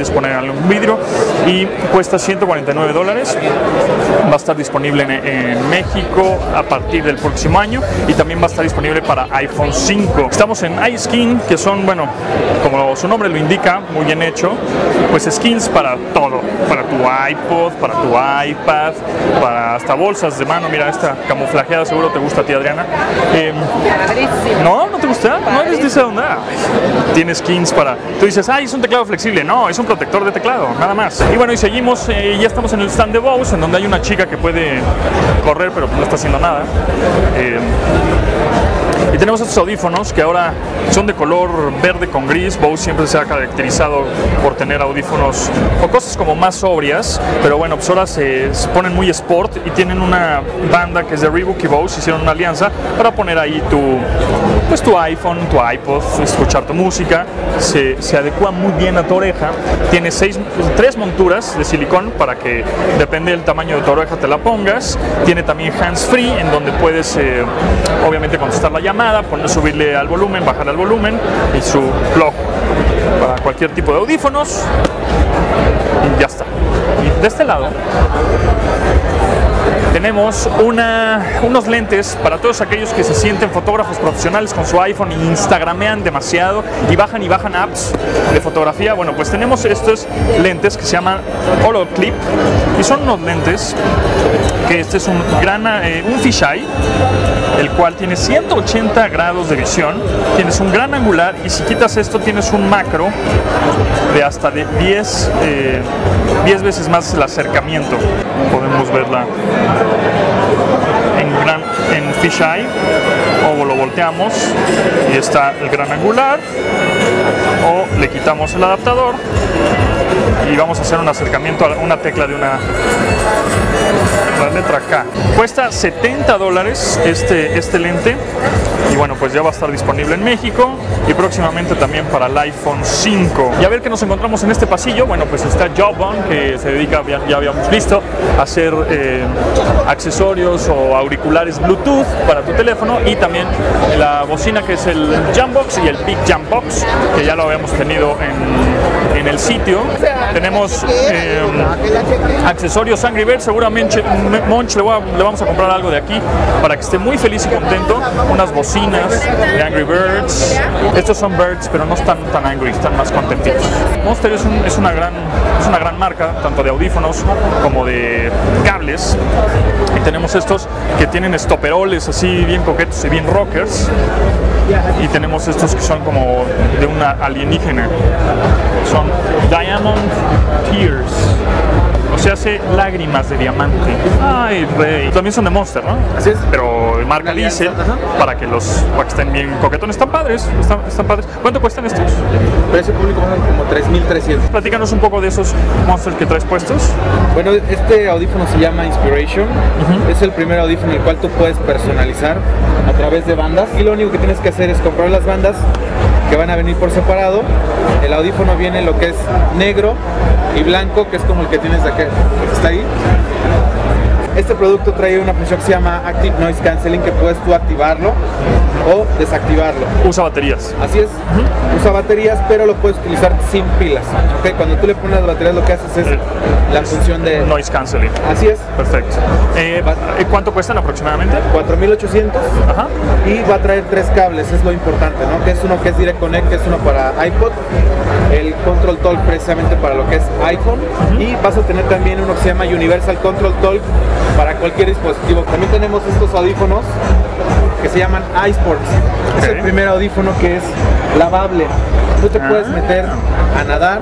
ponerle un vidrio, y cuesta ciento cuarenta y nueve dólares. Va a estar disponible en, en México a partir del próximo año, y también va a estar disponible para iPhone cinco. Estamos en iSkin, que son, bueno, como su nombre lo indica, muy bien hecho, pues skins para todo, para tu iPod, para tu iPad, para hasta bolsas de mano. Mira, esta camuflajeada seguro te gusta a ti, Adriana. Eh, ¿No? ¿No te gusta? ¿No eres de esa onda? Tiene skins para... Tú dices, ay, es un teclado flexible. No, es un protector de teclado, nada más. Y bueno, y seguimos, eh, ya estamos en el stand de Bose, en donde hay una chica que puede correr, pero no está haciendo nada. Eh, Y tenemos estos audífonos que ahora son de color verde con gris. Bose siempre se ha caracterizado por tener audífonos o cosas como más sobrias, pero bueno, pues ahora se, se ponen muy sport, y tienen una banda que es de Reebok y Bose, hicieron una alianza para poner ahí tu, pues tu iPhone, tu iPod, escuchar tu música. Se, se adecua muy bien a tu oreja. Tiene seis, tres monturas de silicón para que, depende del tamaño de tu oreja, te la pongas. Tiene también hands free, en donde puedes eh, obviamente contestar la llamada, poner, subirle al volumen, bajar al volumen, y su plug para cualquier tipo de audífonos, y ya está. Y de este lado tenemos una, unos lentes para todos aquellos que se sienten fotógrafos profesionales con su iPhone y instagramean demasiado y bajan y bajan apps de fotografía. Bueno, pues tenemos estos lentes que se llaman Holoclip, y son unos lentes que este es un gran eh, un fisheye, el cual tiene ciento ochenta grados de visión. Tienes un gran angular, y si quitas esto tienes un macro de hasta de diez, eh, diez veces más el acercamiento. Podemos verla en, gran, en fisheye, o lo volteamos y está el gran angular, o le quitamos el adaptador y vamos a hacer un acercamiento a una tecla de una la letra K. Cuesta setenta dólares este, este lente, y bueno, pues ya va a estar disponible en México y próximamente también para el iPhone cinco. Y a ver qué nos encontramos en este pasillo. Bueno, pues está Jawbone, que se dedica, ya, ya habíamos visto, a hacer eh, accesorios o auriculares Bluetooth para tu teléfono, y también la bocina que es el Jambox y el Big Jambox, que ya lo habíamos tenido en, en el sitio. Tenemos eh, accesorios Angry Birds. Seguramente Monch le, voy a, le vamos a comprar algo de aquí para que esté muy feliz y contento. Unas bocinas de Angry Birds. Estos son Birds, pero no están tan angry, están más contentitos. Monster es, un, es, una gran, es una gran marca, tanto de audífonos como de cables. Y tenemos estos que tienen estoperoles así bien coquetos y bien rockers. Y tenemos estos que son como de una alienígena. Son Diamond Tears. O sea, hace lágrimas de diamante. Ay, rey. También son de Monster, ¿no? Así es. Pero marca Diesel, para que los para que estén bien coquetones. Están padres, están, están padres. ¿Cuánto cuestan estos? Precio público como tres mil trescientos. Platícanos un poco de esos Monsters que traes puestos. Bueno, este audífono se llama Inspiration. Uh-huh. Es el primer audífono el cual tú puedes personalizar a través de bandas. Y lo único que tienes que hacer es comprar las bandas, que van a venir por separado. El audífono viene lo que es negro y blanco, que es como el que tienes de aquí, que está ahí. Este producto trae una función que se llama Active Noise Cancelling, que puedes tú activarlo o desactivarlo. Usa baterías. Así es, uh-huh. Usa baterías, pero lo puedes utilizar sin pilas. ¿Okay? Cuando tú le pones las baterías, lo que haces es eh, la función de Noise Cancelling. Así es. Perfecto. Eh, ¿Cuánto cuestan aproximadamente? cuatro mil ochocientos. Ajá. Y va a traer tres cables, es lo importante, ¿no? Que es uno que es Direct Connect, que es uno para iPod, el Control Talk precisamente para lo que es iPhone, uh-huh. Y vas a tener también uno que se llama Universal Control Talk para cualquier dispositivo. También tenemos estos audífonos que se llaman iSports. Okay. Es el primer audífono que es lavable. Tú te ah. puedes meter a nadar,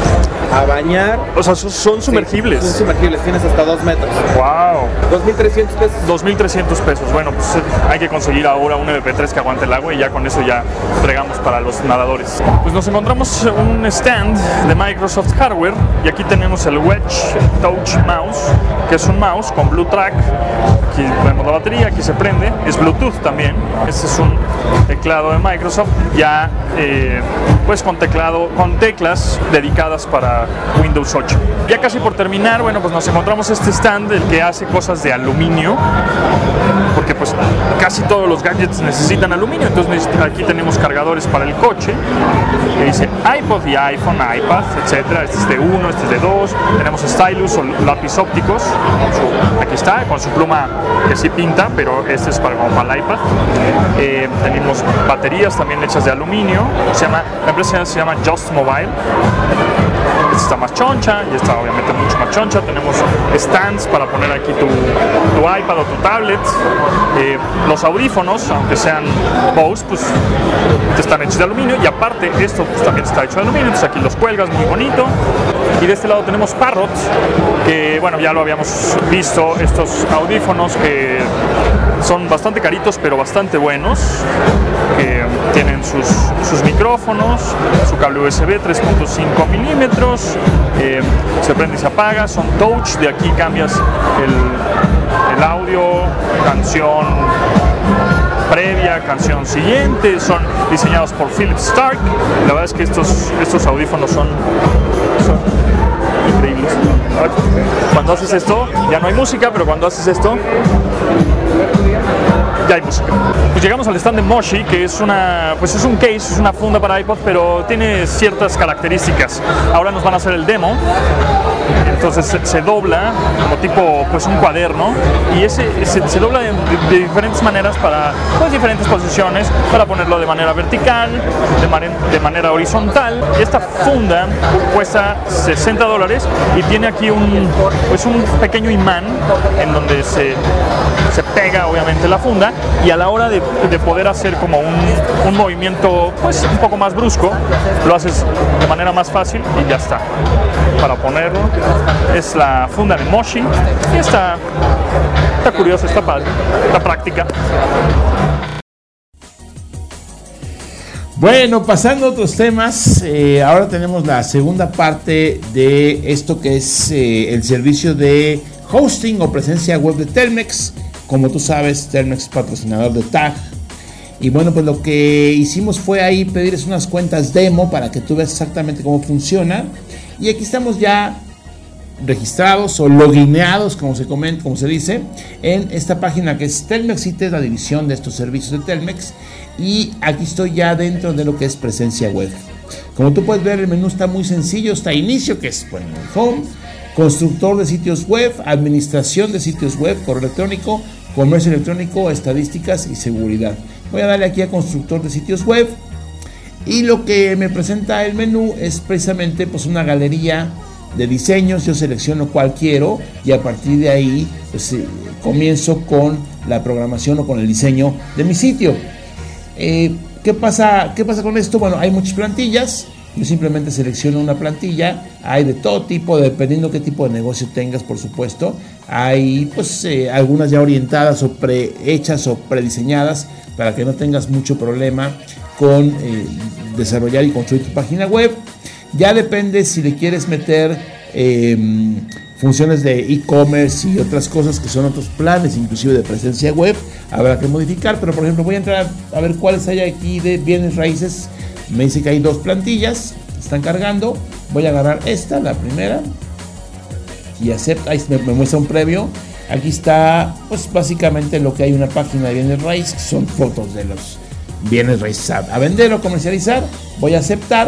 a bañar. O sea, son sumergibles. Sí, son sumergibles, tienes hasta dos metros. Wow. dos mil trescientos pesos. dos mil trescientos pesos. Bueno, pues hay que conseguir ahora un M P tres que aguante el agua, y ya con eso ya fregamos para los nadadores. Pues nos encontramos un stand de Microsoft Hardware, y aquí tenemos el Wedge Touch Mouse, que es un mouse con Blue Track. Aquí vemos la batería, aquí se prende, es Bluetooth también. Este es un teclado de Microsoft, ya eh, pues con teclado, con teclas dedicadas para Windows ocho. Ya casi por terminar, bueno, pues nos encontramos este stand, el que hace cosas de aluminio, porque pues casi todos los gadgets necesitan aluminio. Entonces aquí tenemos cargadores para el coche, que dice iPod y iPhone, iPad, etcétera. Este es de uno, este es de dos. Tenemos stylus o lápiz ópticos, con su, aquí está, con su pluma que sí pinta, pero este es para, como para el iPad. Eh, tenemos baterías también hechas de aluminio. Se llama, la empresa se llama Just Mobile. Esta está más choncha y esta obviamente mucho más choncha. Tenemos stands para poner aquí tu, tu iPad o tu tablet. Eh, los audífonos, aunque sean Bose, pues están hechos de aluminio, y aparte esto pues, también está hecho de aluminio. Entonces aquí los cuelgas muy bonito. Y de este lado tenemos Parrot, que bueno, ya lo habíamos visto, estos audífonos que son bastante caritos pero bastante buenos, que tienen sus, sus micrófonos, su cable U S B tres punto cinco milímetros, eh, se prende y se apaga, son touch, de aquí cambias el, el audio, canción previa, canción siguiente, son diseñados por Philips Stark. La verdad es que estos, estos audífonos son, son increíbles. Cuando haces esto ya no hay música, pero cuando haces esto ya hay música. Pues llegamos al stand de Moshi, que es una, pues es un case, es una funda para iPod, pero tiene ciertas características. Ahora nos van a hacer el demo. Entonces se, se dobla como tipo pues un cuaderno, y ese se, se dobla de, de, de diferentes maneras para pues diferentes posiciones, para ponerlo de manera vertical, de, man, de manera horizontal. Y esta funda cuesta sesenta dólares y tiene aquí un pues un pequeño imán en donde se, se pega obviamente la funda, y a la hora de, de poder hacer como un, un movimiento pues un poco más brusco, lo haces de manera más fácil y ya está. Para ponerlo es la funda de Moshi, y está, está curiosa, está padre, está práctica. Bueno, pasando a otros temas, eh, ahora tenemos la segunda parte de esto que es eh, el servicio de hosting o presencia web de Telmex. Como tú sabes, Telmex es patrocinador de T A G. Y bueno, pues lo que hicimos fue ahí pedirles unas cuentas demo para que tú veas exactamente cómo funciona. Y aquí estamos ya registrados o logineados, como se comenta, como se dice, en esta página que es Telmex I T, la división de estos servicios de Telmex. Y aquí estoy ya dentro de lo que es presencia web. Como tú puedes ver, el menú está muy sencillo. Está inicio, que es bueno, home, constructor de sitios web, administración de sitios web, correo electrónico, comercio electrónico, estadísticas y seguridad. Voy a darle aquí a constructor de sitios web, y lo que me presenta el menú es precisamente pues una galería de diseños. Yo selecciono cuál quiero y a partir de ahí pues, eh, comienzo con la programación o con el diseño de mi sitio. Eh, ¿qué pasa, ¿Qué pasa con esto? Bueno, hay muchas plantillas. Yo simplemente selecciono una plantilla. Hay de todo tipo, dependiendo qué tipo de negocio tengas, por supuesto. Hay pues eh, algunas ya orientadas o prehechas o prediseñadas para que no tengas mucho problema con eh, desarrollar y construir tu página web. Ya depende si le quieres meter eh, funciones de e-commerce y otras cosas que son otros planes, inclusive de presencia web, habrá que modificar. Pero por ejemplo voy a entrar a ver cuáles hay aquí de bienes raíces. Me dice que hay dos plantillas, están cargando. Voy a agarrar esta, la primera, y acepto. Ahí me, me muestra un previo. Aquí está pues básicamente lo que hay, una página de bienes raíces, que son fotos de los bienes raíces a, a vender o comercializar. Voy a aceptar.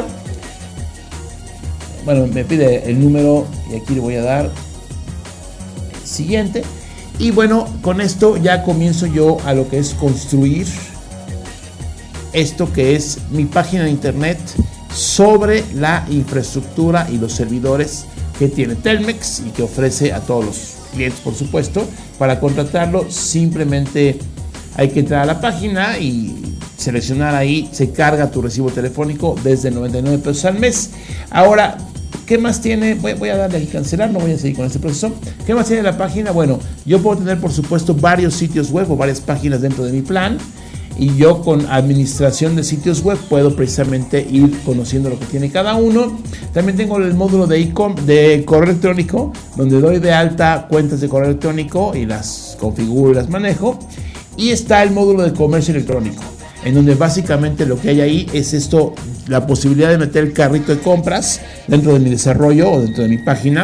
Bueno, me pide el número y aquí le voy a dar siguiente. Y bueno, con esto ya comienzo yo a lo que es construir esto que es mi página de internet sobre la infraestructura y los servidores que tiene Telmex y que ofrece a todos los clientes, por supuesto. Para contratarlo simplemente hay que entrar a la página y seleccionar ahí, se carga tu recibo telefónico desde noventa y nueve pesos al mes. Ahora, ¿qué más tiene? Voy, voy a darle aquí cancelar, no voy a seguir con este proceso. ¿Qué más tiene la página? Bueno, yo puedo tener por supuesto varios sitios web o varias páginas dentro de mi plan. Y yo con administración de sitios web puedo precisamente ir conociendo lo que tiene cada uno. También tengo el módulo de, de correo electrónico, donde doy de alta cuentas de correo electrónico y las configuro y las manejo. Y está el módulo de comercio electrónico, en donde básicamente lo que hay ahí es esto, la posibilidad de meter el carrito de compras dentro de mi desarrollo o dentro de mi página,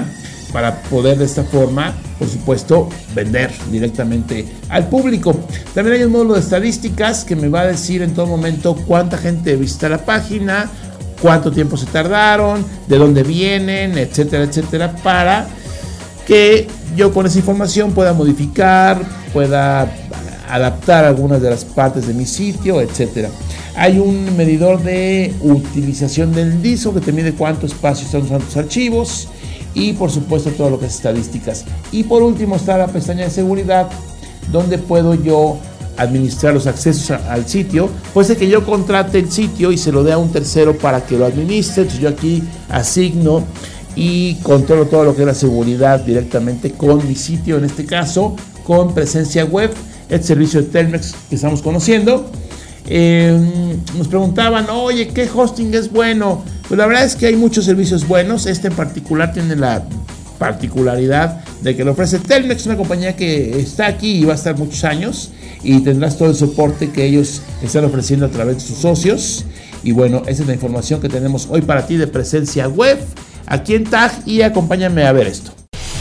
para poder de esta forma, por supuesto, vender directamente al público. También hay un módulo de estadísticas que me va a decir en todo momento cuánta gente visita la página, cuánto tiempo se tardaron, de dónde vienen, etcétera, etcétera, para que yo con esa información pueda modificar, pueda adaptar algunas de las partes de mi sitio, etcétera. Hay un medidor de utilización del disco que te mide cuánto espacio están usando tus archivos y por supuesto todo lo que es estadísticas. Y por último está la pestaña de seguridad donde puedo yo administrar los accesos a, al sitio. Puede ser que yo contrate el sitio y se lo dé a un tercero para que lo administre. Entonces yo aquí asigno y controlo todo lo que es la seguridad directamente con mi sitio, en este caso con Presencia Web, el servicio de Telmex que estamos conociendo. Eh, nos preguntaban, oye, ¿qué hosting es bueno? Pues la verdad es que hay muchos servicios buenos. Este en particular tiene la particularidad de que lo ofrece Telmex, una compañía que está aquí y va a estar muchos años, y tendrás todo el soporte que ellos están ofreciendo a través de sus socios. Y bueno, esa es la información que tenemos hoy para ti de Presencia Web aquí en T A G, y acompáñame a ver esto.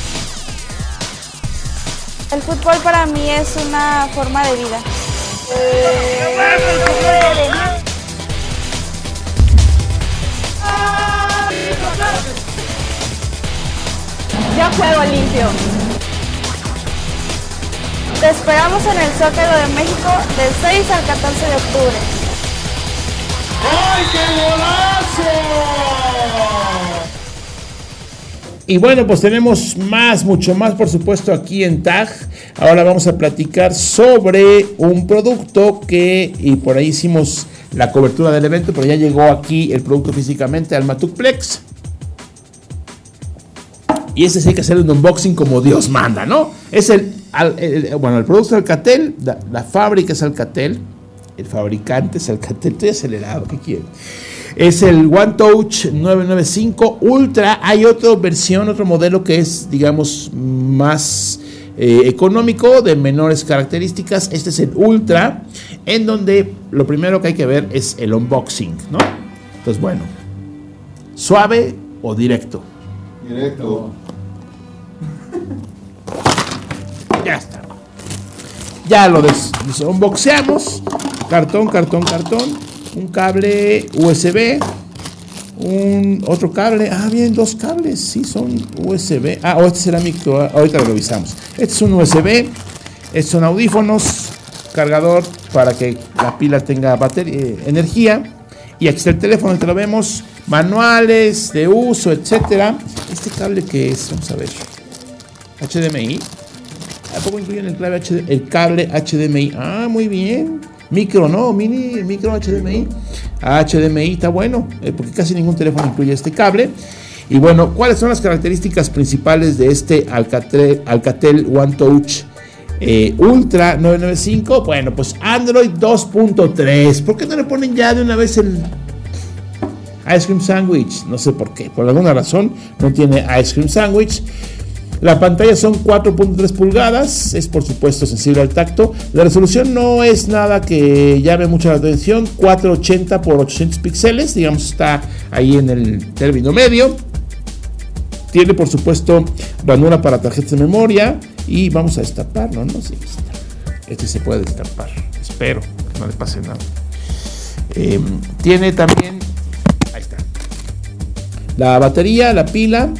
El fútbol para mí es una forma de vida. Yo juego limpio. Te esperamos en el Zócalo de México del seis al catorce de octubre. ¡Ay, qué golazo! Y bueno, pues tenemos más, mucho más, por supuesto, aquí en T A G. Ahora vamos a platicar sobre un producto que, y por ahí hicimos la cobertura del evento, pero ya llegó aquí el producto físicamente al Matuplex. Y ese sí hay que hacer un unboxing como Dios manda, ¿no? Es el, el, el bueno, el producto es Alcatel, la, la fábrica es Alcatel, el fabricante es Alcatel. Estoy acelerado, ¿qué quieren? Es el OneTouch nueve noventa y cinco Ultra. Hay otra versión, otro modelo que es, digamos, más eh, económico, de menores características. Este es el Ultra, en donde lo primero que hay que ver es el unboxing, ¿no? Entonces, bueno, ¿suave o directo? Directo. Ya está. Ya lo des, unboxeamos. Cartón, cartón, cartón. Un cable U S B, un otro cable, ah bien, dos cables, sí son U S B, ah, oh, este será micro, ahorita lo revisamos. Este es un U S B, estos son audífonos, cargador para que la pila tenga batería, eh, energía, y aquí está el teléfono, te lo vemos, manuales de uso, etcétera. Este cable que es, vamos a ver, H D M I, ¿a poco incluyen el, clave H D, el cable H D M I? Ah, muy bien. Micro, no, mini, micro H D M I. H D M I está bueno, eh, porque casi ningún teléfono incluye este cable. Y bueno, ¿cuáles son las características principales de este Alcatel, Alcatel OneTouch eh, Ultra nueve noventa y cinco? Bueno, pues Android dos punto tres. ¿Por qué no le ponen ya de una vez el Ice Cream Sandwich? No sé por qué, por alguna razón no tiene Ice Cream Sandwich. La pantalla son cuatro punto tres pulgadas, es por supuesto sensible al tacto. La resolución no es nada que llame mucho la atención, cuatrocientos ochenta por ochocientos píxeles, digamos está ahí en el término medio. Tiene por supuesto ranura para tarjetas de memoria y vamos a destaparlo, ¿no? Sí, este se puede destapar, espero que no le pase nada. Eh, tiene también, ahí está, la batería, la pila,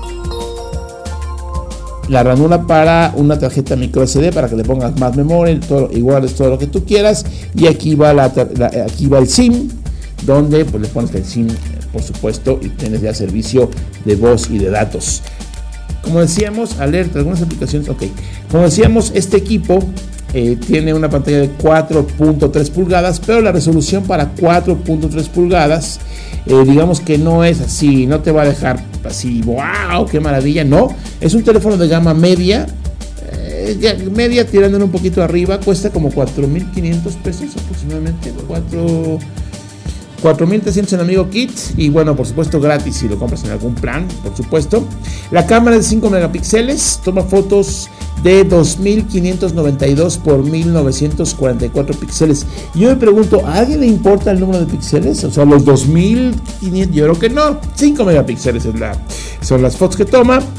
la ranura para una tarjeta micro S D para que le pongas más memoria, todo, igual es todo lo que tú quieras. Y aquí va la, la aquí va el SIM, donde pues le pones el SIM, por supuesto, y tienes ya servicio de voz y de datos. Como decíamos, alerta, algunas aplicaciones, ok. Como decíamos, este equipo eh, tiene una pantalla de cuatro punto tres pulgadas, pero la resolución para cuatro punto tres pulgadas, eh, digamos que no es así, no te va a dejar así, wow, qué maravilla, no. Es un teléfono de gama media, eh, media tirándole un poquito arriba, cuesta como cuatro mil quinientos pesos aproximadamente, cuatro mil trescientos en Amigo Kit, y bueno, por supuesto gratis si lo compras en algún plan, por supuesto. La cámara es de cinco megapíxeles, toma fotos de dos mil quinientos noventa y dos por mil novecientos cuarenta y cuatro píxeles. Yo me pregunto, ¿a alguien le importa el número de píxeles? O sea, los dos mil quinientos, yo creo que no. cinco megapíxeles es la, son las fotos que toma.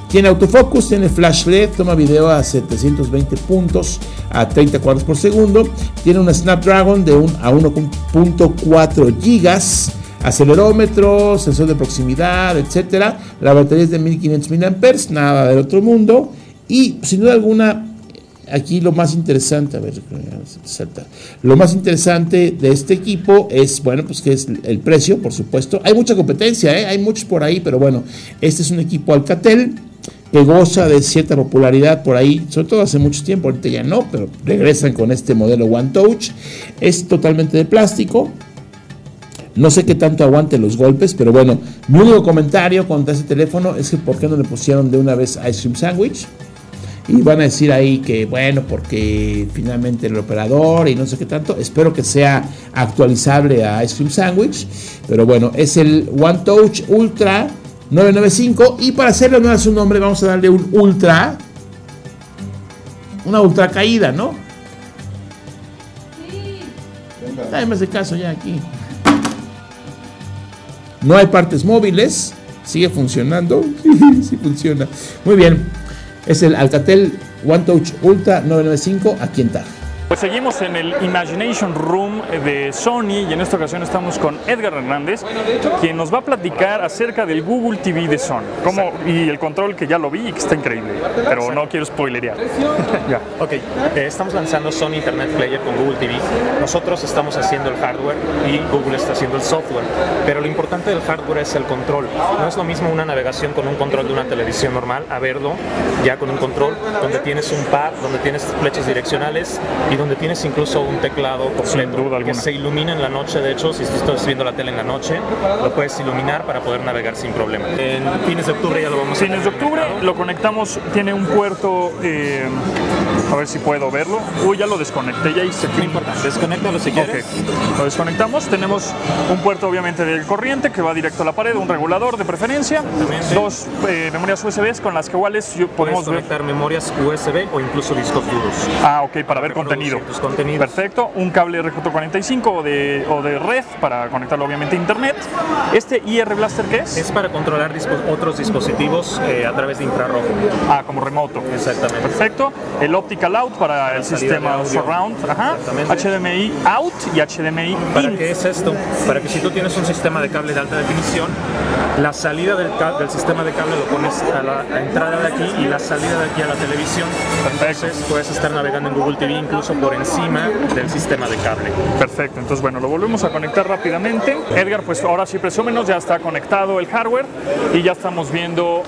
Tiene autofocus, tiene flash L E D, toma video a setecientos veinte puntos a treinta cuadros por segundo. Tiene una Snapdragon de un, a uno punto cuatro gigas, acelerómetro, sensor de proximidad, etcétera. La batería es de mil quinientos miliamperios hora, nada del otro mundo. Y sin duda alguna, aquí lo más interesante, a ver, lo más interesante de este equipo es, bueno, pues que es el precio, por supuesto. Hay mucha competencia, ¿eh? Hay muchos por ahí, pero bueno, este es un equipo Alcatel que goza de cierta popularidad por ahí, sobre todo hace mucho tiempo, ahorita ya no, pero regresan con este modelo One Touch. Es totalmente de plástico. No sé qué tanto aguante los golpes, pero bueno, mi único comentario contra ese teléfono es que por qué no le pusieron de una vez Ice Cream Sandwich. Y van a decir ahí que bueno, porque finalmente el operador y no sé qué tanto. Espero que sea actualizable a Ice Cream Sandwich. Pero bueno, es el One Touch Ultra novecientos noventa y cinco. Y para hacerle honor a su nombre, vamos a darle un Ultra. Una Ultra caída, ¿no? Sí. Dame más de caso ya aquí. No hay partes móviles. Sigue funcionando. Sí, sí funciona. Muy bien. Es el Alcatel One Touch Ultra novecientos noventa y cinco aquí en T A G. Pues seguimos en el Imagination Room de Sony y en esta ocasión estamos con Edgar Hernández, quien nos va a platicar acerca del Google T V de Sony. Cómo, y el control que ya lo vi y que está increíble, pero no quiero spoilerear. Ya. Ok, eh, estamos lanzando Sony Internet Player con Google T V. Nosotros estamos haciendo el hardware y Google está haciendo el software. Pero lo importante del hardware es el control. No es lo mismo una navegación con un control de una televisión normal a verlo ya con un control donde tienes un pad, donde tienes flechas direccionales y donde tienes incluso un teclado completo que se ilumina en la noche. De hecho, si estás viendo la tele en la noche, lo puedes iluminar para poder navegar sin problema. En fines de octubre ya lo vamos a Fines de octubre lo conectamos, tiene un puerto, eh, a ver si puedo verlo. Uy, ya lo desconecté, ya hice. No importa, desconéctalo si quieres. Okay. Lo desconectamos, tenemos un puerto obviamente de corriente que va directo a la pared, un regulador de preferencia, dos eh, memorias U S B con las que iguales yo podemos Puedes conectar ver. memorias U S B o incluso discos duros. Ah, ok, para ver contenido. Tus contenidos. Perfecto, un cable R J cuarenta y cinco o de, o de red para conectarlo obviamente a internet. ¿Este I R Blaster qué es? Es para controlar dispo otros dispositivos eh, a través de infrarrojo. Ah, como remoto. Exactamente. Perfecto. El Optical Out para el sistema Surround. Ajá. H D M I Out y H D M I In. ¿Para qué es esto? Para que si tú tienes un sistema de cable de alta definición, la salida del, del sistema de cable lo pones a la a entrada de aquí y la salida de aquí a la televisión. Entonces puedes estar navegando en Google T V incluso por encima del sistema de cable. Perfecto, entonces bueno, lo volvemos a conectar rápidamente. Edgar, pues ahora sí, presúmenos, ya está conectado el hardware y ya estamos viendo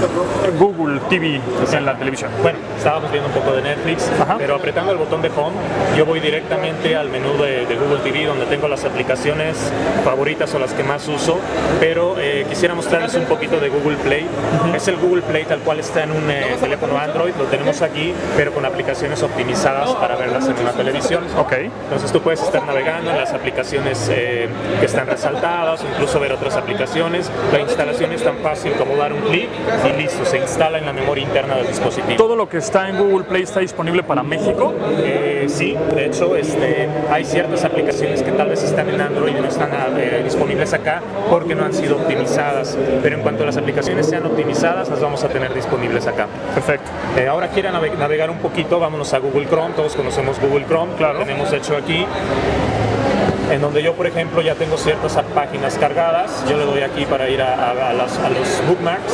Google T V en la televisión. Bueno, estábamos viendo un poco de Netflix, Ajá. pero apretando el botón de Home, yo voy directamente al menú de, de Google T V donde tengo las aplicaciones favoritas o las que más uso, pero eh, quisiera mostrarles un poquito de Google Play. Uh-huh. Es el Google Play tal cual está en un eh, teléfono Android, lo tenemos aquí, pero con aplicaciones optimizadas para verlas en una televisión. Okay. Entonces tú puedes estar navegando en las aplicaciones eh, que están resaltadas, o incluso ver otras aplicaciones. La instalación es tan fácil como dar un clic y listo, se instala en la memoria interna del dispositivo. ¿Todo lo que está en Google Play está disponible para México? Eh, sí, de hecho este, hay ciertas aplicaciones que tal vez están en Android y no están eh, disponibles acá porque no han sido optimizadas, pero en cuanto las aplicaciones sean optimizadas las vamos a tener disponibles acá. Perfecto. Eh, ahora quiera nave navegar un poquito, vámonos a Google Chrome, todos conocemos Google Chrome, claro. Tenemos hecho aquí, en donde yo por ejemplo ya tengo ciertas páginas cargadas, yo le doy aquí para ir a, a, a, las, a los bookmarks.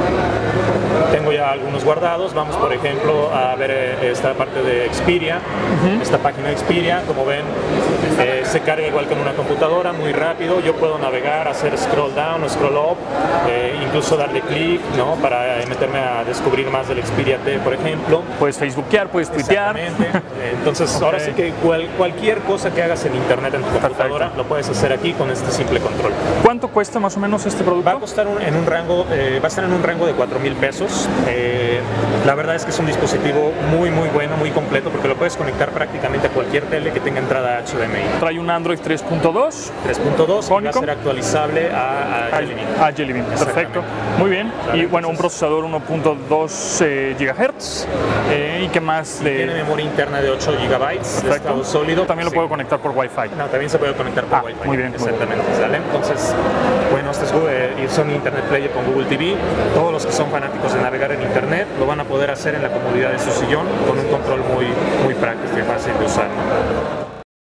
Tengo ya algunos guardados, vamos por ejemplo a ver eh, esta parte de Xperia, uh-huh. esta página de Xperia, como ven eh, se carga igual que en una computadora, muy rápido, yo puedo navegar, hacer scroll down o scroll up, eh, incluso darle clic, ¿no? Para eh, meterme a descubrir más del Xperia T, por ejemplo. Puedes facebookear, puedes tuitear. Exactamente, entonces okay. ahora sí que cual, cualquier cosa que hagas en internet en tu computadora Perfecto. Lo puedes hacer aquí con este simple control. ¿Cuánto cuesta más o menos este producto? Va a costar un, en un rango, eh, va a estar en un rango de cuatro mil pesos. Eh, la verdad es que es un dispositivo muy muy bueno, muy completo, porque lo puedes conectar prácticamente a cualquier tele que tenga entrada H D M I. Trae un Android tres punto dos. tres punto dos y va a ser actualizable a, a Jelly Bean. A Jelly Bean, perfecto. Muy bien. Y bueno, un procesador uno punto dos eh, gigahertz. Eh, ¿Y qué más? De... Tiene memoria interna de ocho gigabytes de estado sólido. También lo sí. puedo conectar por Wi-Fi. No, también se puede conectar por ah, Wi-Fi. Muy bien. Exactamente. Muy bien. ¿Sale? Entonces, bueno, este es Google, Sony Internet Player con Google T V. Todos los que son fanáticos de navegar en Internet lo van a poder hacer en la comodidad de su sillón con un control muy, muy práctico y fácil de usar, ¿no?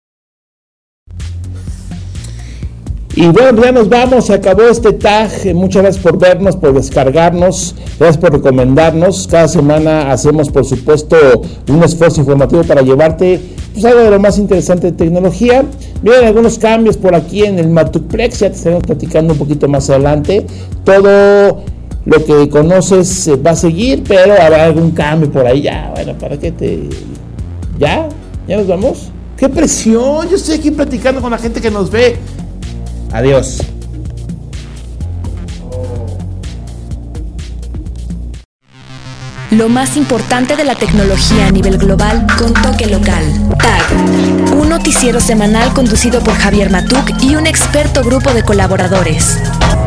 Y bueno, ya nos vamos, se acabó este tag. Muchas gracias por vernos, por descargarnos, gracias por recomendarnos. Cada semana hacemos, por supuesto, un esfuerzo informativo para llevarte pues, algo de lo más interesante de tecnología. Vienen algunos cambios por aquí en el Matuplex, ya te estaremos platicando un poquito más adelante. Todo lo que conoces va a seguir, pero habrá algún cambio por ahí. Ya, bueno, ¿para qué te...? ¿Ya? ¿Ya nos vamos? ¡Qué presión! Yo estoy aquí platicando con la gente que nos ve. Adiós. Lo más importante de la tecnología a nivel global con toque local. T A G, un noticiero semanal conducido por Javier Matuk y un experto grupo de colaboradores.